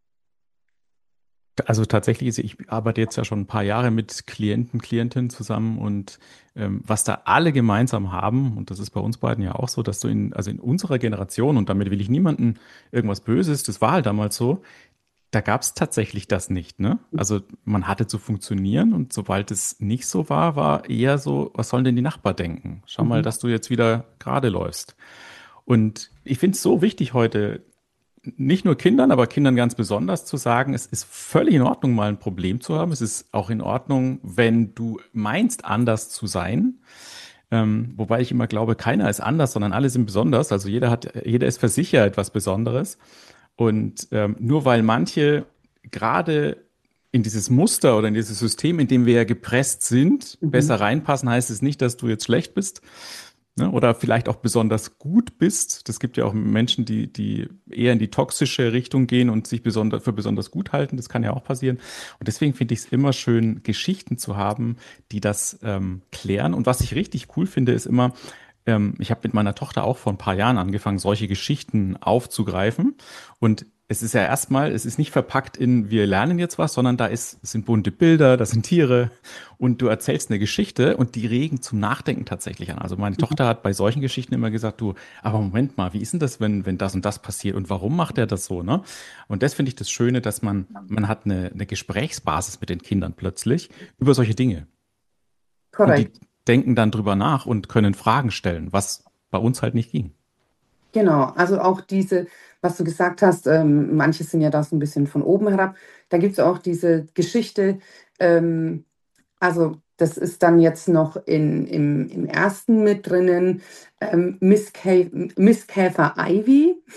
Also tatsächlich ist, ich arbeite jetzt ja schon ein paar Jahre mit Klienten, Klientinnen zusammen und ähm, was da alle gemeinsam haben, und das ist bei uns beiden ja auch so, dass du in, also in unserer Generation, und damit will ich niemanden irgendwas Böses, das war halt damals so, da gab es tatsächlich das nicht, ne? Also man hatte zu funktionieren und sobald es nicht so war, war eher so, was sollen denn die Nachbarn denken? Schau mal, Mhm. dass du jetzt wieder gerade läufst. Und ich finde es so wichtig heute, nicht nur Kindern, aber Kindern ganz besonders zu sagen, es ist völlig in Ordnung, mal ein Problem zu haben. Es ist auch in Ordnung, wenn du meinst, anders zu sein. Ähm, wobei ich immer glaube, keiner ist anders, sondern alle sind besonders. Also jeder hat, jeder ist für sich ja etwas Besonderes. Und ähm, nur weil manche gerade in dieses Muster oder in dieses System, in dem wir ja gepresst sind, Mhm. besser reinpassen, heißt es nicht, dass du jetzt schlecht bist, ne? Oder vielleicht auch besonders gut bist. Das gibt ja auch Menschen, die, die eher in die toxische Richtung gehen und sich besonders, für besonders gut halten. Das kann ja auch passieren. Und deswegen finde ich es immer schön, Geschichten zu haben, die das ähm, klären. Und was ich richtig cool finde, ist immer, ähm, ich habe mit meiner Tochter auch vor ein paar Jahren angefangen, solche Geschichten aufzugreifen. Und es ist ja erstmal, es ist nicht verpackt in, wir lernen jetzt was, sondern da ist, es sind bunte Bilder, das sind Tiere und du erzählst eine Geschichte und die regen zum Nachdenken tatsächlich an. Also meine Tochter hat bei solchen Geschichten immer gesagt, du, aber Moment mal, wie ist denn das, wenn, wenn das und das passiert und warum macht er das so, ne? Und das finde ich das Schöne, dass man, man hat eine, eine Gesprächsbasis mit den Kindern plötzlich über solche Dinge. Und die Korrekt. denken dann drüber nach und können Fragen stellen, was bei uns halt nicht ging. Genau, also auch diese, was du gesagt hast, ähm, manche sind ja da so ein bisschen von oben herab. Da gibt es auch diese Geschichte, ähm, also das ist dann jetzt noch in, im, im ersten mit drinnen, ähm, Miss, Kä Miss Käfer Ivy.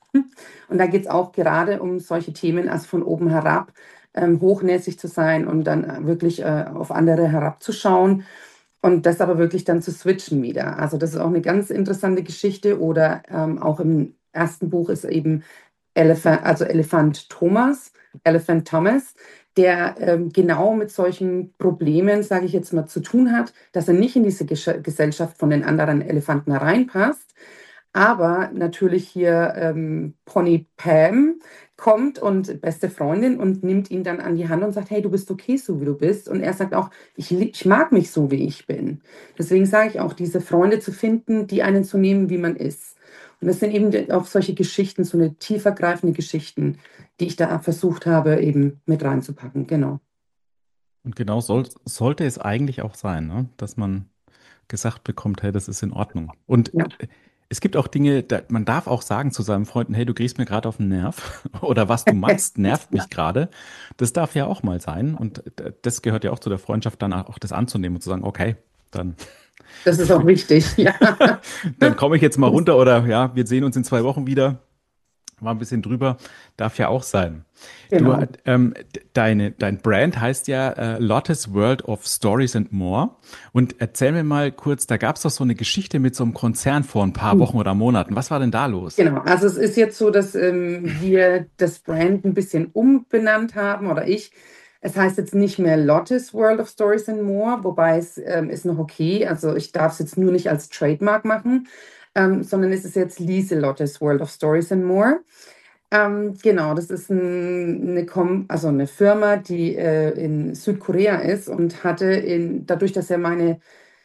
Und da geht es auch gerade um solche Themen, also von oben herab, ähm, hochnäsig zu sein und dann wirklich äh, auf andere herabzuschauen und das aber wirklich dann zu switchen wieder. Also das ist auch eine ganz interessante Geschichte. Oder ähm, auch im ersten Buch ist eben Elephant, also Elefant Thomas, Elephant Thomas, der ähm, genau mit solchen Problemen, sage ich jetzt mal, zu tun hat, dass er nicht in diese Gesch Gesellschaft von den anderen Elefanten reinpasst. Aber natürlich hier ähm, Pony Pam kommt und beste Freundin und nimmt ihn dann an die Hand und sagt, hey, du bist okay, so wie du bist. Und er sagt auch, ich, li- ich mag mich so, wie ich bin. Deswegen sage ich auch, diese Freunde zu finden, die einen zu nehmen, wie man ist. Und das sind eben die- auch solche Geschichten, so eine tiefergreifende Geschichten, die ich da versucht habe, eben mit reinzupacken. Genau. Und genau soll, sollte es eigentlich auch sein, ne? Dass man gesagt bekommt, hey, das ist in Ordnung. Und Ja, äh, es gibt auch Dinge, da, man darf auch sagen zu seinen Freunden, hey, du gehst mir gerade auf den Nerv oder was du machst, nervt ja, mich gerade. Das darf ja auch mal sein. Und äh, das gehört ja auch zu der Freundschaft, dann auch das anzunehmen und zu sagen, okay, dann, das ist auch wichtig. Ja, dann komme ich jetzt mal runter oder ja, wir sehen uns in zwei Wochen wieder. War ein bisschen drüber, darf ja auch sein. Du, genau. ähm, deine, dein Brand heißt ja äh, Lottes World of Stories and More. Und erzähl mir mal kurz, da gab es doch so eine Geschichte mit so einem Konzern vor ein paar Wochen oder Monaten. Was war denn da los? Genau, also es ist jetzt so, dass ähm, wir das Brand ein bisschen umbenannt haben oder ich. Es heißt jetzt nicht mehr Lottes World of Stories and More, wobei es ähm, ist noch okay. Also ich darf es jetzt nur nicht als Trademark machen, ähm, sondern es ist jetzt Lieselottes World of Stories and More. Ähm, genau, das ist ein, eine, Kom also eine Firma, die äh, in Südkorea ist und hatte in, dadurch, dass er meine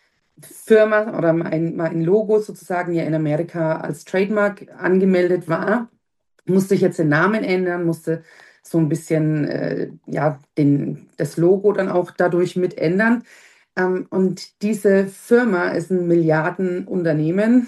Firma oder mein, mein Logo sozusagen ja in Amerika als Trademark angemeldet war, musste ich jetzt den Namen ändern, musste so ein bisschen äh, ja, den, das Logo dann auch dadurch mit ändern. Ähm, und diese Firma ist ein Milliardenunternehmen.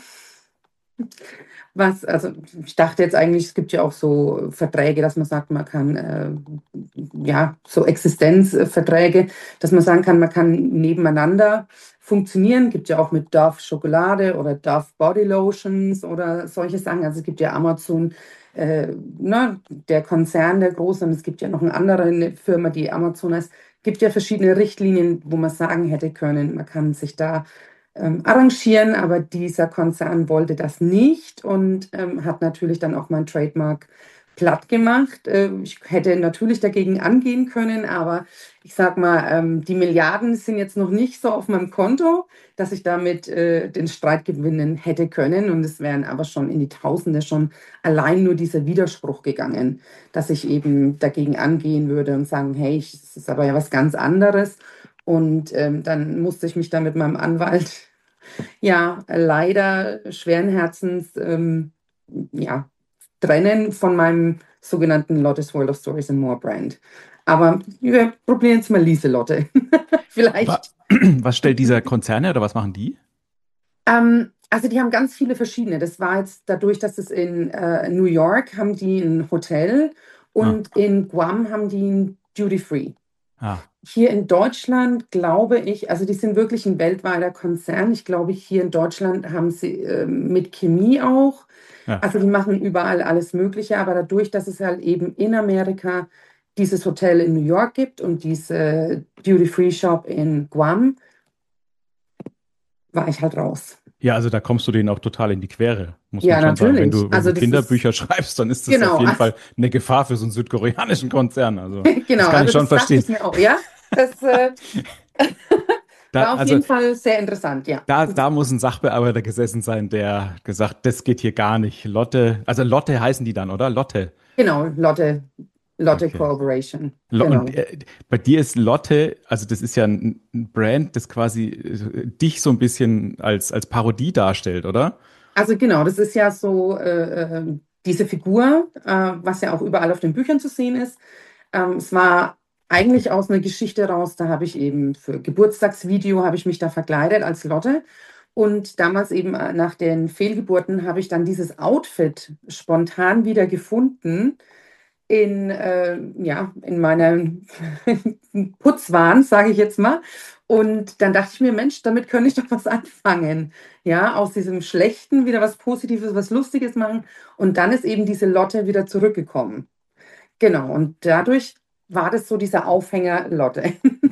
Was, also ich dachte jetzt eigentlich, es gibt ja auch so Verträge, dass man sagt, man kann, äh, ja, so Existenzverträge, dass man sagen kann, man kann nebeneinander funktionieren. Gibt ja auch mit Dove Schokolade oder Dove Body Lotions oder solche Sachen. Also es gibt ja Amazon, äh, ne, der Konzern, der große, und es gibt ja noch eine andere eine Firma, die Amazon heißt. Es gibt ja verschiedene Richtlinien, wo man sagen hätte können, man kann sich da ähm, arrangieren, aber dieser Konzern wollte das nicht und ähm, hat natürlich dann auch mein Trademark platt gemacht. Äh, ich hätte natürlich dagegen angehen können, aber ich sag mal, ähm, die Milliarden sind jetzt noch nicht so auf meinem Konto, dass ich damit äh, den Streit gewinnen hätte können. Und es wären aber schon in die Tausende schon allein nur dieser Widerspruch gegangen, dass ich eben dagegen angehen würde und sagen, hey, es ist aber ja was ganz anderes. Und ähm, dann musste ich mich da mit meinem Anwalt, ja, leider schweren Herzens, ähm, ja, trennen von meinem sogenannten Lottes World of Stories and More Brand. Aber wir probieren jetzt mal Lieselotte. Wa- Vielleicht. Was stellt dieser Konzern her oder was machen die? Ähm, also die haben ganz viele verschiedene. Das war jetzt dadurch, dass es in äh, New York haben die ein Hotel Ah, und in Guam haben die ein Duty Free. ah, Hier in Deutschland glaube ich, also die sind wirklich ein weltweiter Konzern. Ich glaube, hier in Deutschland haben sie äh, mit Chemie auch. ja. Also die machen überall alles Mögliche, aber dadurch, dass es halt eben in Amerika dieses Hotel in New York gibt und diese Duty-Free-Shop in Guam, war ich halt raus. Ja, also da kommst du denen auch total in die Quere, muss man Ja, schon sagen. Wenn natürlich. du, wenn du Also das ist, Kinderbücher schreibst, dann ist das auf genau, jeden also, Fall eine Gefahr für so einen südkoreanischen Konzern. Also, das genau, kann ich also schon das dachte verstehen. ich mir auch, ja. Das äh, Da, war auf also jeden Fall sehr interessant, ja. da, da muss ein Sachbearbeiter gesessen sein, der gesagt, das geht hier gar nicht. Lotte, also Lotte heißen die dann, oder? Lotte. Genau, Lotte, Lotte Okay. Corporation. Lo- Und Genau. äh, bei dir ist Lotte, also das ist ja ein, ein Brand, das quasi äh, dich so ein bisschen als, als Parodie darstellt, oder? Also genau, das ist ja so äh, äh, diese Figur, äh, was ja auch überall auf den Büchern zu sehen ist. Ähm, es war eigentlich aus einer Geschichte raus, da habe ich eben für Geburtstagsvideo habe ich mich da verkleidet als Lotte. Und damals eben äh, nach den Fehlgeburten habe ich dann dieses Outfit spontan wieder gefunden in, äh, ja, in meinem Putzwahn, sage ich jetzt mal. Und dann dachte ich mir, Mensch, damit könnte ich doch was anfangen. Ja, aus diesem Schlechten wieder was Positives, was Lustiges machen. Und dann ist eben diese Lotte wieder zurückgekommen. Genau, und dadurch war das so dieser Aufhänger Lotte.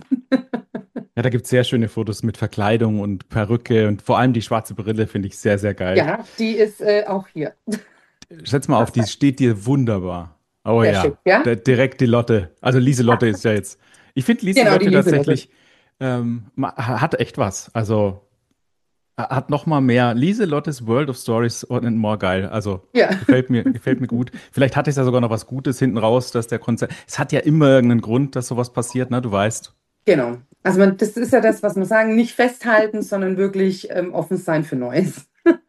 Ja, da gibt es sehr schöne Fotos mit Verkleidung und Perücke und vor allem die schwarze Brille finde ich sehr, sehr geil. Ja, die ist äh, auch hier. Schätz mal auf, die steht dir wunderbar. Oh Sehr schick, ja, ja? der, direkt die Lotte. Also Lieselotte ist ja jetzt. Ich finde Genau, die Lieselotte Lieselotte. tatsächlich ähm, ma- hat echt was. Also hat noch mal mehr. Lieselottes World of Stories and more geil. Also Ja, gefällt mir, gefällt mir gut. Vielleicht hatte es ja sogar noch was Gutes hinten raus, dass der Konzert. Es hat ja immer irgendeinen Grund, dass sowas passiert, ne? Du weißt. genau. Also man, das ist ja das, was wir sagen, nicht festhalten, sondern wirklich ähm, offen sein für Neues.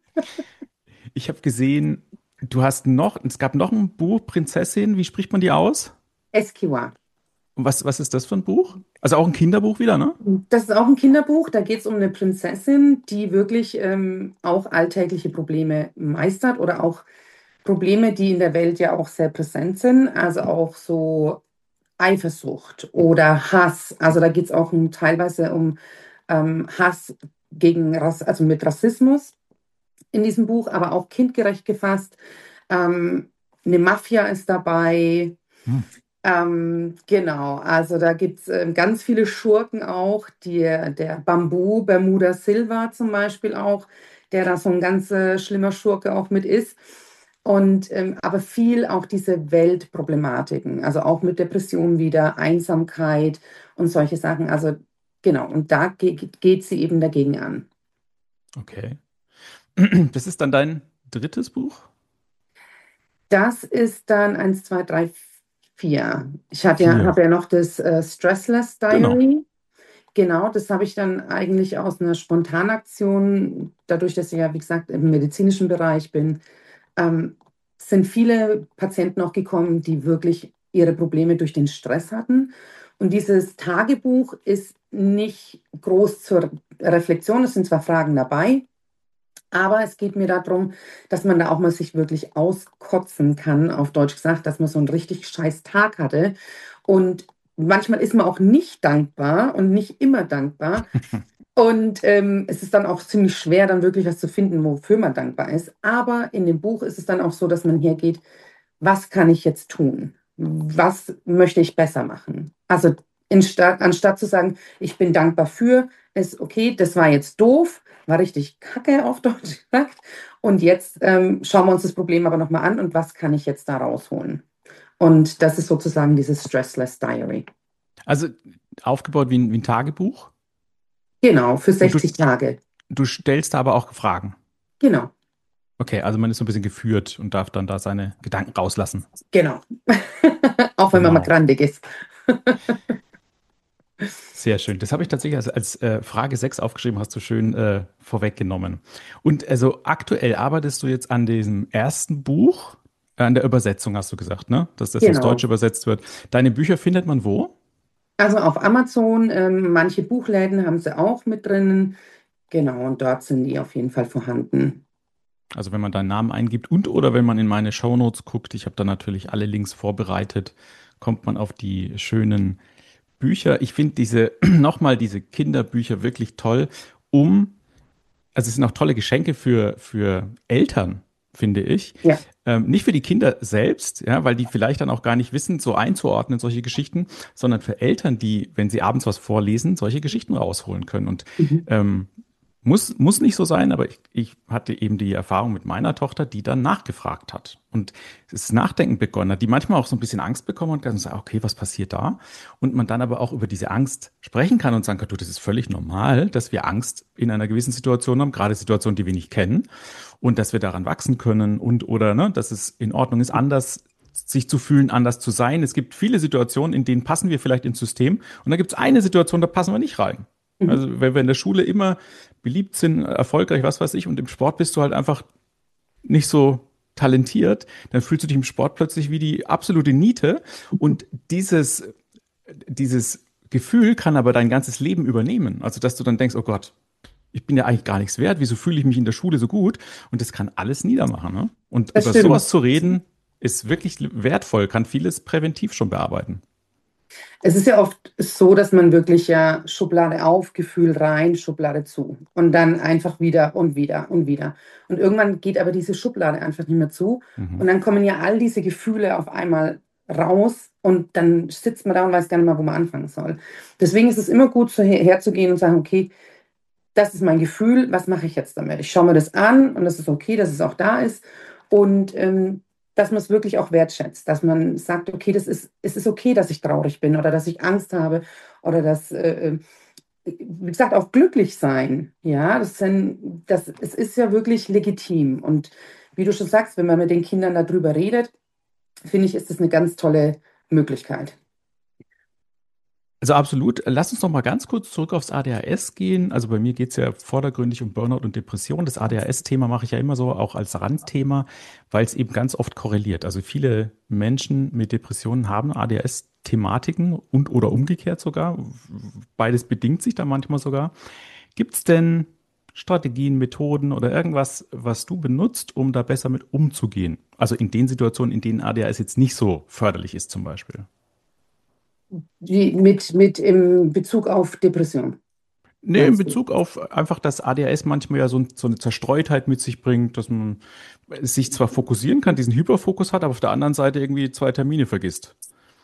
Ich habe gesehen, du hast noch, es gab noch ein Buch, Prinzessin. Wie spricht man die aus? Esquiwa. Und was, was ist das für ein Buch? Also auch ein Kinderbuch wieder, ne? Das ist auch ein Kinderbuch. Da geht es um eine Prinzessin, die wirklich ähm, auch alltägliche Probleme meistert oder auch Probleme, die in der Welt ja auch sehr präsent sind. Also auch so Eifersucht oder Hass. Also da geht es auch um, teilweise um ähm, Hass gegen Rass, also mit Rassismus in diesem Buch, aber auch kindgerecht gefasst. Ähm, eine Mafia ist dabei. Hm. Ähm, genau, also da gibt es ähm, ganz viele Schurken auch. Die, der Bambu, Bermuda Silva zum Beispiel auch, der da so ein ganz äh, schlimmer Schurke auch mit ist. Und ähm, aber viel auch diese Weltproblematiken, also auch mit Depressionen wieder, Einsamkeit und solche Sachen. Also genau, und da ge geht sie eben dagegen an. Okay. Das ist dann dein drittes Buch? Das ist dann eins, zwei, drei, vier. Ich hatte ja, Vier. habe ja noch das äh, Stressless Genau. Diary. Genau, das habe ich dann eigentlich aus einer Spontanaktion, dadurch, dass ich ja, wie gesagt, im medizinischen Bereich bin, ähm, sind viele Patienten auch gekommen, die wirklich ihre Probleme durch den Stress hatten. Und dieses Tagebuch ist nicht groß zur Reflexion, es sind zwar Fragen dabei, aber es geht mir darum, dass man da auch mal sich wirklich auskotzen kann, auf Deutsch gesagt, dass man so einen richtig scheiß Tag hatte. Und manchmal ist man auch nicht dankbar und nicht immer dankbar. Und ähm, es ist dann auch ziemlich schwer, dann wirklich was zu finden, wofür man dankbar ist. Aber in dem Buch ist es dann auch so, dass man hergeht, was kann ich jetzt tun? Was möchte ich besser machen? Also in Sta- anstatt zu sagen, ich bin dankbar für, ist okay, das war jetzt doof, war richtig kacke auf Deutsch gesagt. Und jetzt ähm, schauen wir uns das Problem aber nochmal an und was kann ich jetzt da rausholen? Und das ist sozusagen dieses Stressless Diary. Also aufgebaut wie ein, wie ein Tagebuch. Genau, für Und du, sechzig Tage. du stellst da aber auch Fragen. Genau, Okay, also man ist so ein bisschen geführt und darf dann da seine Gedanken rauslassen. genau. Auch wenn man mal Genau. grandig ist. Sehr schön. Das habe ich tatsächlich als, als äh, Frage sechs aufgeschrieben, hast du schön äh, vorweggenommen. Und also aktuell arbeitest du jetzt an diesem ersten Buch, äh, an der Übersetzung, hast du gesagt, ne? Dass das ins Genau. Deutsche übersetzt wird. Deine Bücher findet man wo? Also auf Amazon, ähm, manche Buchläden haben sie auch mit drinnen. Genau, und dort sind die auf jeden Fall vorhanden. Also wenn man deinen Namen eingibt und oder wenn man in meine Shownotes guckt, ich habe da natürlich alle Links vorbereitet, kommt man auf die schönen Bücher. Ich finde diese, nochmal diese Kinderbücher wirklich toll, um, also es sind auch tolle Geschenke für, für Eltern, finde ich. Ja. Ähm, nicht für die Kinder selbst, ja, weil die vielleicht dann auch gar nicht wissen, so einzuordnen, solche Geschichten, sondern für Eltern, die, wenn sie abends was vorlesen, solche Geschichten rausholen können. Und Mhm. ähm, muss, muss nicht so sein, aber ich, ich hatte eben die Erfahrung mit meiner Tochter, die dann nachgefragt hat und das Nachdenken begonnen hat, die manchmal auch so ein bisschen Angst bekommen hat und sagt, okay, was passiert da? Und man dann aber auch über diese Angst sprechen kann und sagen kann, du, das ist völlig normal, dass wir Angst in einer gewissen Situation haben, gerade Situationen, die wir nicht kennen und dass wir daran wachsen können und oder, ne, dass es in Ordnung ist, anders sich zu fühlen, anders zu sein. Es gibt viele Situationen, in denen passen wir vielleicht ins System und da gibt es eine Situation, da passen wir nicht rein. Mhm. Also, wenn wir in der Schule immer beliebt sind, erfolgreich, was weiß ich, und im Sport bist du halt einfach nicht so talentiert, dann fühlst du dich im Sport plötzlich wie die absolute Niete. Und dieses, dieses Gefühl kann aber dein ganzes Leben übernehmen. Also, dass du dann denkst, oh Gott, ich bin ja eigentlich gar nichts wert, wieso fühle ich mich in der Schule so gut? Und das kann alles niedermachen. Ne? Und Das über stimmt. sowas zu reden, ist wirklich wertvoll, kann vieles präventiv schon bearbeiten. Es ist ja oft so, dass man wirklich ja Schublade auf, Gefühl rein, Schublade zu und dann einfach wieder und wieder und wieder. Und irgendwann geht aber diese Schublade einfach nicht mehr zu Mhm. und dann kommen ja all diese Gefühle auf einmal raus und dann sitzt man da und weiß gar nicht mehr, wo man anfangen soll. Deswegen ist es immer gut, so her herzugehen und sagen, okay, das ist mein Gefühl, was mache ich jetzt damit? Ich schaue mir das an und das ist okay, dass es auch da ist und ähm, dass man es wirklich auch wertschätzt, dass man sagt, okay, das ist, es ist okay, dass ich traurig bin oder dass ich Angst habe oder dass, äh, äh, wie gesagt, auch glücklich sein. Ja, das, sind, das, es ist ja wirklich legitim und wie du schon sagst, wenn man mit den Kindern darüber redet, finde ich, ist das eine ganz tolle Möglichkeit. Also absolut. Lass uns noch mal ganz kurz zurück aufs A D H S gehen. Also bei mir geht es ja vordergründig um Burnout und Depression. Das A D H S-Thema mache ich ja immer so auch als Randthema, weil es eben ganz oft korreliert. Also viele Menschen mit Depressionen haben A D H S-Thematiken und oder umgekehrt sogar. Beides bedingt sich da manchmal sogar. Gibt es denn Strategien, Methoden oder irgendwas, was du benutzt, um da besser mit umzugehen? Also in den Situationen, in denen A D H S jetzt nicht so förderlich ist zum Beispiel. Die, mit, mit im Bezug auf Depression, Nee, in meinst du? Bezug auf einfach, dass A D H S manchmal ja so, so eine Zerstreutheit mit sich bringt, dass man sich zwar fokussieren kann, diesen Hyperfokus hat, aber auf der anderen Seite irgendwie zwei Termine vergisst.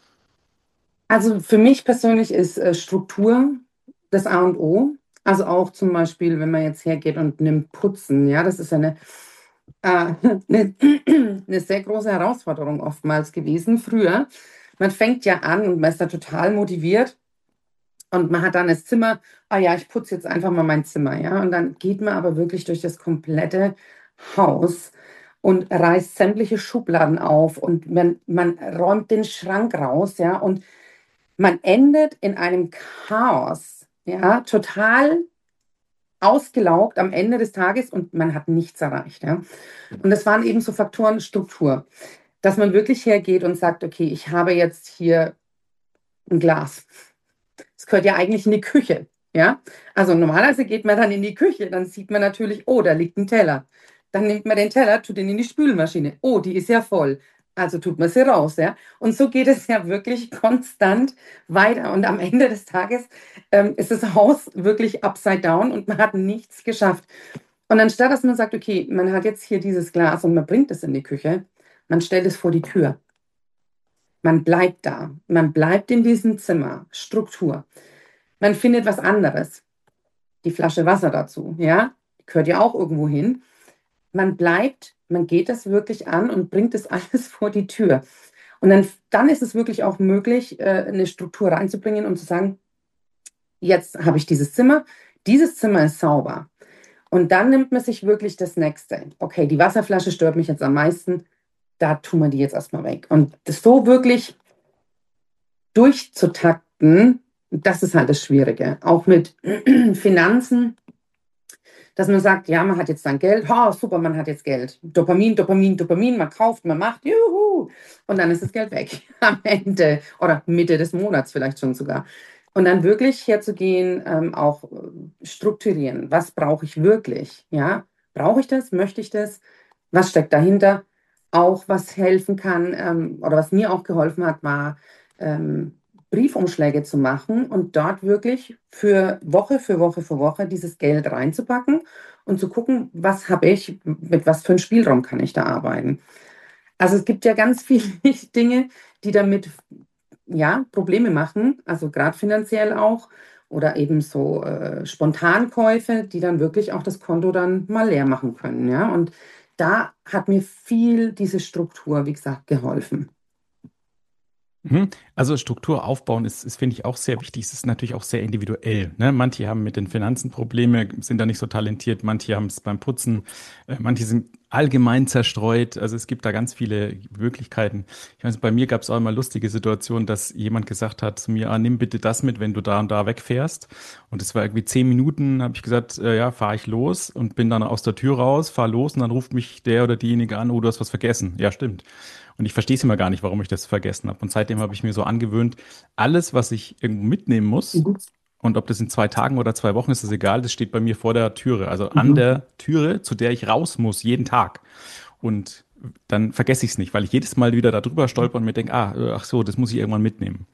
Also für mich persönlich ist äh, Struktur das A und O. Also auch zum Beispiel, wenn man jetzt hergeht und nimmt Putzen, ja, das ist ja eine, äh, eine, eine sehr große Herausforderung oftmals gewesen früher. Man fängt ja an und man ist da total motiviert und man hat dann das Zimmer, ah ja, ich putze jetzt einfach mal mein Zimmer, ja, und dann geht man aber wirklich durch das komplette Haus und reißt sämtliche Schubladen auf und man, man räumt den Schrank raus, ja, und man endet in einem Chaos, ja, total ausgelaugt am Ende des Tages und man hat nichts erreicht. Ja. Und das waren eben so Faktoren Struktur, dass man wirklich hergeht und sagt, okay, ich habe jetzt hier ein Glas. Es gehört ja eigentlich in die Küche. Ja, also normalerweise geht man dann in die Küche, dann sieht man natürlich, oh, da liegt ein Teller. Dann nimmt man den Teller, tut ihn in die Spülmaschine. Oh, die ist ja voll. Also tut man sie raus, ja. Und so geht es ja wirklich konstant weiter. Und am Ende des Tages ähm, ist das Haus wirklich upside down und man hat nichts geschafft. Und anstatt dass man sagt, okay, man hat jetzt hier dieses Glas und man bringt es in die Küche, man stellt es vor die Tür. Man bleibt da. Man bleibt in diesem Zimmer. Struktur. Man findet was anderes. Die Flasche Wasser dazu, ja, gehört ja auch irgendwo hin. Man bleibt, man geht das wirklich an und bringt das alles vor die Tür. Und dann, dann ist es wirklich auch möglich, äh, eine Struktur reinzubringen und zu sagen, jetzt habe ich dieses Zimmer, dieses Zimmer ist sauber. Und dann nimmt man sich wirklich das Nächste. Okay, die Wasserflasche stört mich jetzt am meisten, da tun wir die jetzt erstmal weg. Und das so wirklich durchzutakten, das ist halt das Schwierige. Auch mit Finanzen, dass man sagt, ja, man hat jetzt dann Geld, oh, super, man hat jetzt Geld. Dopamin, Dopamin, Dopamin, man kauft, man macht, juhu. Und dann ist das Geld weg am Ende oder Mitte des Monats vielleicht schon sogar. Und dann wirklich herzugehen, ähm, auch äh, strukturieren. Was brauche ich wirklich? Ja, brauche ich das? Möchte ich das? Was steckt dahinter? Auch was helfen kann, ähm, oder was mir auch geholfen hat, war ähm, Briefumschläge zu machen und dort wirklich für Woche für Woche für Woche dieses Geld reinzupacken und zu gucken, was habe ich, mit was für einem Spielraum kann ich da arbeiten. Also es gibt ja ganz viele Dinge, die damit ja Probleme machen, also gerade finanziell auch oder eben so äh, Spontankäufe, die dann wirklich auch das Konto dann mal leer machen können, ja. Und da hat mir viel diese Struktur, wie gesagt, geholfen. Mhm. Also Struktur aufbauen ist, ist finde ich, auch sehr wichtig. Es ist natürlich auch sehr individuell. Ne? Manche haben mit den Finanzen Probleme, sind da nicht so talentiert. Manche haben es beim Putzen. Äh, manche sind allgemein zerstreut. Also es gibt da ganz viele Möglichkeiten. Ich weiß, bei mir gab es auch immer lustige Situationen, dass jemand gesagt hat zu mir, ah, nimm bitte das mit, wenn du da und da wegfährst. Und es war irgendwie zehn Minuten, habe ich gesagt, äh, ja, fahre ich los und bin dann aus der Tür raus, fahre los und dann ruft mich der oder diejenige an, oh, du hast was vergessen. Ja, stimmt. Und ich verstehe es immer gar nicht, warum ich das vergessen habe. Und seitdem habe ich mir so angewöhnt, alles, was ich irgendwo mitnehmen muss, Mhm. und ob das in zwei Tagen oder zwei Wochen ist, ist egal, das steht bei mir vor der Türe. Also an Mhm. der Türe, zu der ich raus muss, jeden Tag. Und dann vergesse ich es nicht, weil ich jedes Mal wieder da drüber stolper und mir denke, ah, ach so, das muss ich irgendwann mitnehmen.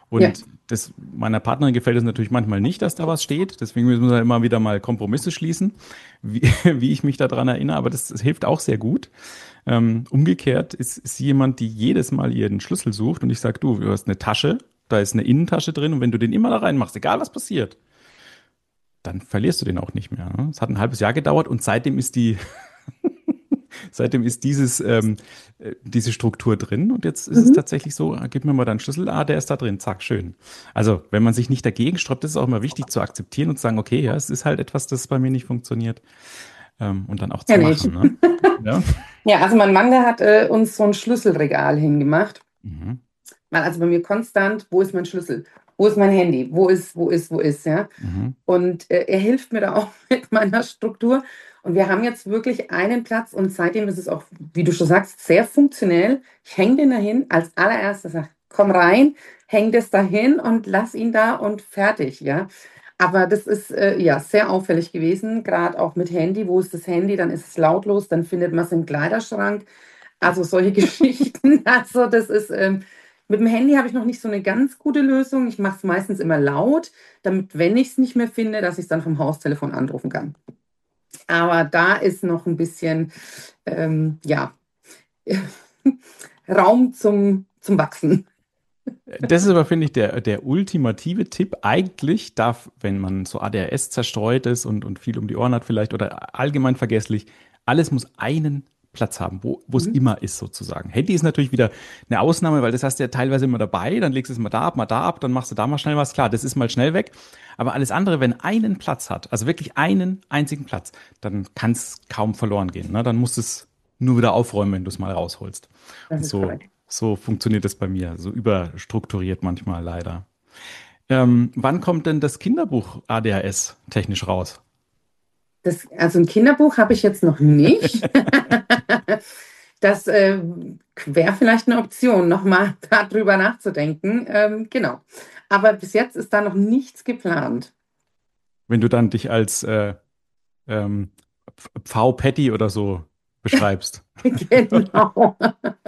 Ja. Und das, meiner Partnerin gefällt es natürlich manchmal nicht, dass da was steht. Deswegen müssen wir immer wieder mal Kompromisse schließen, wie, wie ich mich daran erinnere. Aber das, das hilft auch sehr gut. Ähm, umgekehrt ist, ist sie jemand, die jedes Mal ihren Schlüssel sucht und ich sage, du, du hast eine Tasche, da ist eine Innentasche drin und wenn du den immer da reinmachst, egal was passiert, dann verlierst du den auch nicht mehr. Ne? Es hat ein halbes Jahr gedauert und seitdem ist die, seitdem ist dieses, ähm, äh, diese Struktur drin und jetzt ist es Mhm. tatsächlich so, ah, gib mir mal deinen Schlüssel, ah, der ist da drin, zack, schön. Also, wenn man sich nicht dagegen sträubt, ist es auch immer wichtig zu akzeptieren und zu sagen, okay, ja, es ist halt etwas, das bei mir nicht funktioniert, ähm, und dann auch zu Ja, nicht. machen, ne? Ja. Ja, also mein Mann, der hat äh, uns so ein Schlüsselregal hingemacht. Mhm. Weil also bei mir konstant, wo ist mein Schlüssel? Wo ist mein Handy? Wo ist, wo ist, wo ist, ja? Mhm. Und äh, er hilft mir da auch mit meiner Struktur. Und wir haben jetzt wirklich einen Platz und seitdem ist es auch, wie du schon sagst, sehr funktionell. Ich hänge den dahin als allererstes, sag, komm rein, häng das dahin und lass ihn da und fertig, ja. Aber das ist äh, ja sehr auffällig gewesen, gerade auch mit Handy. Wo ist das Handy? Dann ist es lautlos, dann findet man es im Kleiderschrank. Also solche Geschichten. Also das ist ähm, mit dem Handy habe ich noch nicht so eine ganz gute Lösung. Ich mache es meistens immer laut, damit, wenn ich es nicht mehr finde, dass ich es dann vom Haustelefon anrufen kann. Aber da ist noch ein bisschen, ähm, ja, Raum zum, zum Wachsen. Das ist aber, finde ich, der, der ultimative Tipp. Eigentlich darf, wenn man so A D H S zerstreut ist und, und viel um die Ohren hat vielleicht oder allgemein vergesslich, alles muss einen Platz haben, wo wo es Mhm. immer ist sozusagen. Handy ist natürlich wieder eine Ausnahme, weil das hast du ja teilweise immer dabei, dann legst du es mal da ab, mal da ab, dann machst du da mal schnell was. Klar, das ist mal schnell weg. Aber alles andere, wenn einen Platz hat, also wirklich einen einzigen Platz, dann kann es kaum verloren gehen. Ne? Dann musst du es nur wieder aufräumen, wenn du es mal rausholst. Das Und ist so, korrekt. so funktioniert es bei mir, so überstrukturiert manchmal leider. Ähm, wann kommt denn das Kinderbuch A D H S technisch raus? Das, also ein Kinderbuch habe ich jetzt noch nicht. Das äh, wäre vielleicht eine Option, nochmal darüber nachzudenken. Ähm, genau. Aber bis jetzt ist da noch nichts geplant. Wenn du dann dich als äh, ähm, Pfau Patty oder so beschreibst. Genau.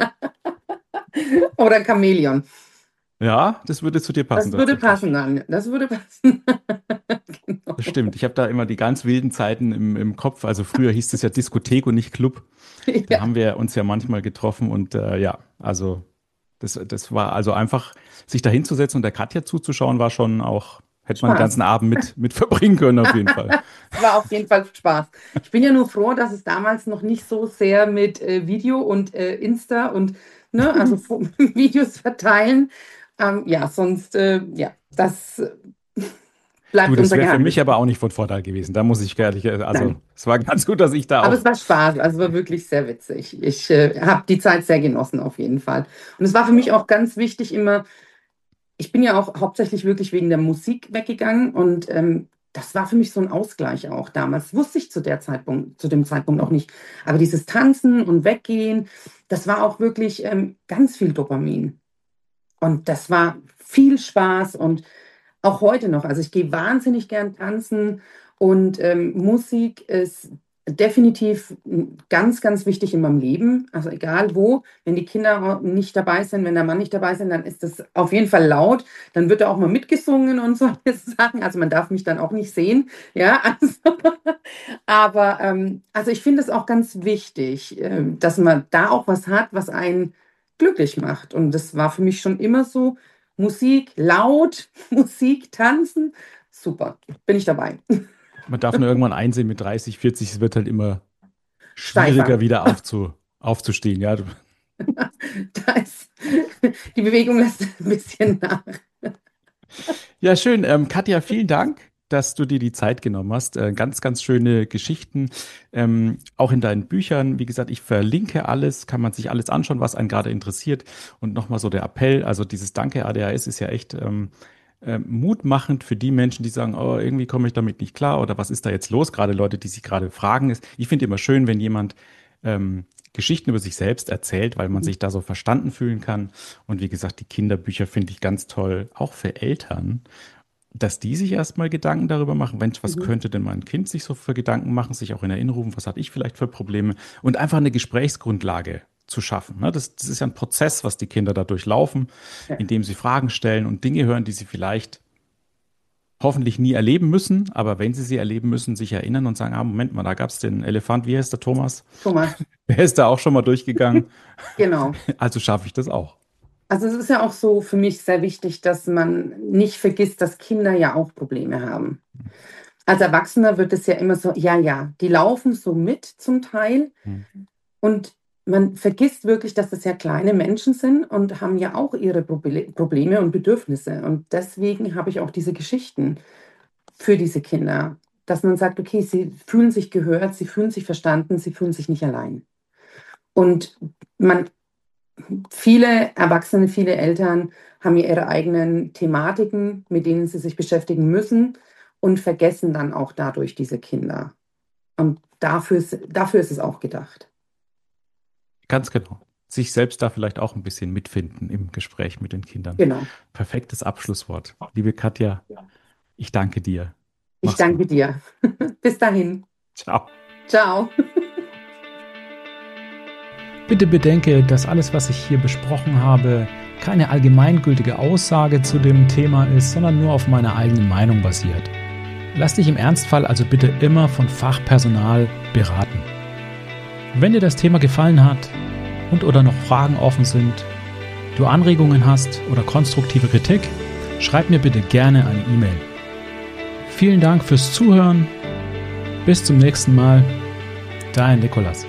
Oder Chamäleon. Ja, das würde zu dir passen Das würde tatsächlich. passen dann. Das würde passen. Das Genau. stimmt. Ich habe da immer die ganz wilden Zeiten im, im Kopf. Also früher hieß es ja Diskothek und nicht Club. Da Ja, haben wir uns ja manchmal getroffen und äh, ja, also das, das war also einfach, sich da hinzusetzen und der Katja zuzuschauen, war schon auch, hätte man den Spaß. ganzen Abend mit, mit verbringen können auf jeden Fall. Es war auf jeden Fall Spaß. Ich bin ja nur froh, dass es damals noch nicht so sehr mit äh, Video und äh, Insta und ne, also Fo- Videos verteilen. Ähm, ja, sonst, äh, ja, das äh, Du, bleibt das unser wäre für mich Geheimnis. aber auch nicht von Vorteil gewesen. Da muss ich ehrlich, also Nein. es war ganz gut, dass ich da Aber es auch. war Spaß, also war wirklich sehr witzig. Ich äh, habe die Zeit sehr genossen, auf jeden Fall. Und es war für mich auch ganz wichtig, immer, ich bin ja auch hauptsächlich wirklich wegen der Musik weggegangen und ähm, das war für mich so ein Ausgleich auch damals. Wusste ich zu der Zeitpunkt, zu dem Zeitpunkt auch nicht. Aber dieses Tanzen und Weggehen, das war auch wirklich ähm, ganz viel Dopamin. Und das war viel Spaß und auch heute noch. Also ich gehe wahnsinnig gern tanzen und ähm, Musik ist definitiv ganz, ganz wichtig in meinem Leben. Also egal wo, wenn die Kinder nicht dabei sind, wenn der Mann nicht dabei sind, dann ist das auf jeden Fall laut. Dann wird da auch mal mitgesungen und solche Sachen. Also man darf mich dann auch nicht sehen. Ja, also, aber ähm, also ich finde es auch ganz wichtig, ähm, dass man da auch was hat, was einen glücklich macht. Und das war für mich schon immer so. Musik, laut, Musik, tanzen, super, bin ich dabei. Man darf nur irgendwann einsehen, mit dreißig, vierzig, es wird halt immer schwieriger, Steifer. wieder aufzu, aufzustehen. Ja, du- Da ist, die Bewegung lässt ein bisschen nach. ja schön. Ähm, Katja, vielen Dank, dass du dir die Zeit genommen hast. Äh, ganz, ganz schöne Geschichten. Ähm, auch in deinen Büchern. Wie gesagt, ich verlinke alles, kann man sich alles anschauen, was einen gerade interessiert. Und nochmal so der Appell, also dieses Danke A D H S ist ja echt ähm, ähm, mutmachend für die Menschen, die sagen, oh, irgendwie komme ich damit nicht klar oder was ist da jetzt los? Gerade Leute, die sich gerade fragen. Ich finde immer schön, wenn jemand ähm, Geschichten über sich selbst erzählt, weil man sich da so verstanden fühlen kann. Und wie gesagt, die Kinderbücher finde ich ganz toll, auch für Eltern, dass die sich erstmal Gedanken darüber machen, Mensch, was Mhm. könnte denn mein Kind sich so für Gedanken machen, sich auch in Erinnerung rufen, was hatte ich vielleicht für Probleme und einfach eine Gesprächsgrundlage zu schaffen. Ne? Das, das ist ja ein Prozess, was die Kinder da durchlaufen, ja. indem sie Fragen stellen und Dinge hören, die sie vielleicht hoffentlich nie erleben müssen, aber wenn sie sie erleben müssen, sich erinnern und sagen, ah, Moment mal, da gab es den Elefant, wie heißt der Thomas? Thomas. Der ist da auch schon mal durchgegangen. Genau. Also schaffe ich das auch. Also es ist ja auch so für mich sehr wichtig, dass man nicht vergisst, dass Kinder ja auch Probleme haben. Als Erwachsener wird es ja immer so, ja, ja, die laufen so mit zum Teil hm. und man vergisst wirklich, dass das ja kleine Menschen sind und haben ja auch ihre Probleme und Bedürfnisse. Und deswegen habe ich auch diese Geschichten für diese Kinder, dass man sagt, okay, sie fühlen sich gehört, sie fühlen sich verstanden, sie fühlen sich nicht allein. Und man, viele Erwachsene, viele Eltern haben ja ihre eigenen Thematiken, mit denen sie sich beschäftigen müssen und vergessen dann auch dadurch diese Kinder. Und dafür ist, dafür ist es auch gedacht. Ganz genau. Sich selbst da vielleicht auch ein bisschen mitfinden im Gespräch mit den Kindern. Genau. Perfektes Abschlusswort. Liebe Katja, ich danke dir. Mach's ich danke gut. dir. Bis dahin. Ciao. Ciao. Bitte bedenke, dass alles, was ich hier besprochen habe, keine allgemeingültige Aussage zu dem Thema ist, sondern nur auf meiner eigenen Meinung basiert. Lass dich im Ernstfall also bitte immer von Fachpersonal beraten. Wenn dir das Thema gefallen hat und oder noch Fragen offen sind, du Anregungen hast oder konstruktive Kritik, schreib mir bitte gerne eine E-Mail. Vielen Dank fürs Zuhören. Bis zum nächsten Mal. Dein Nikolas.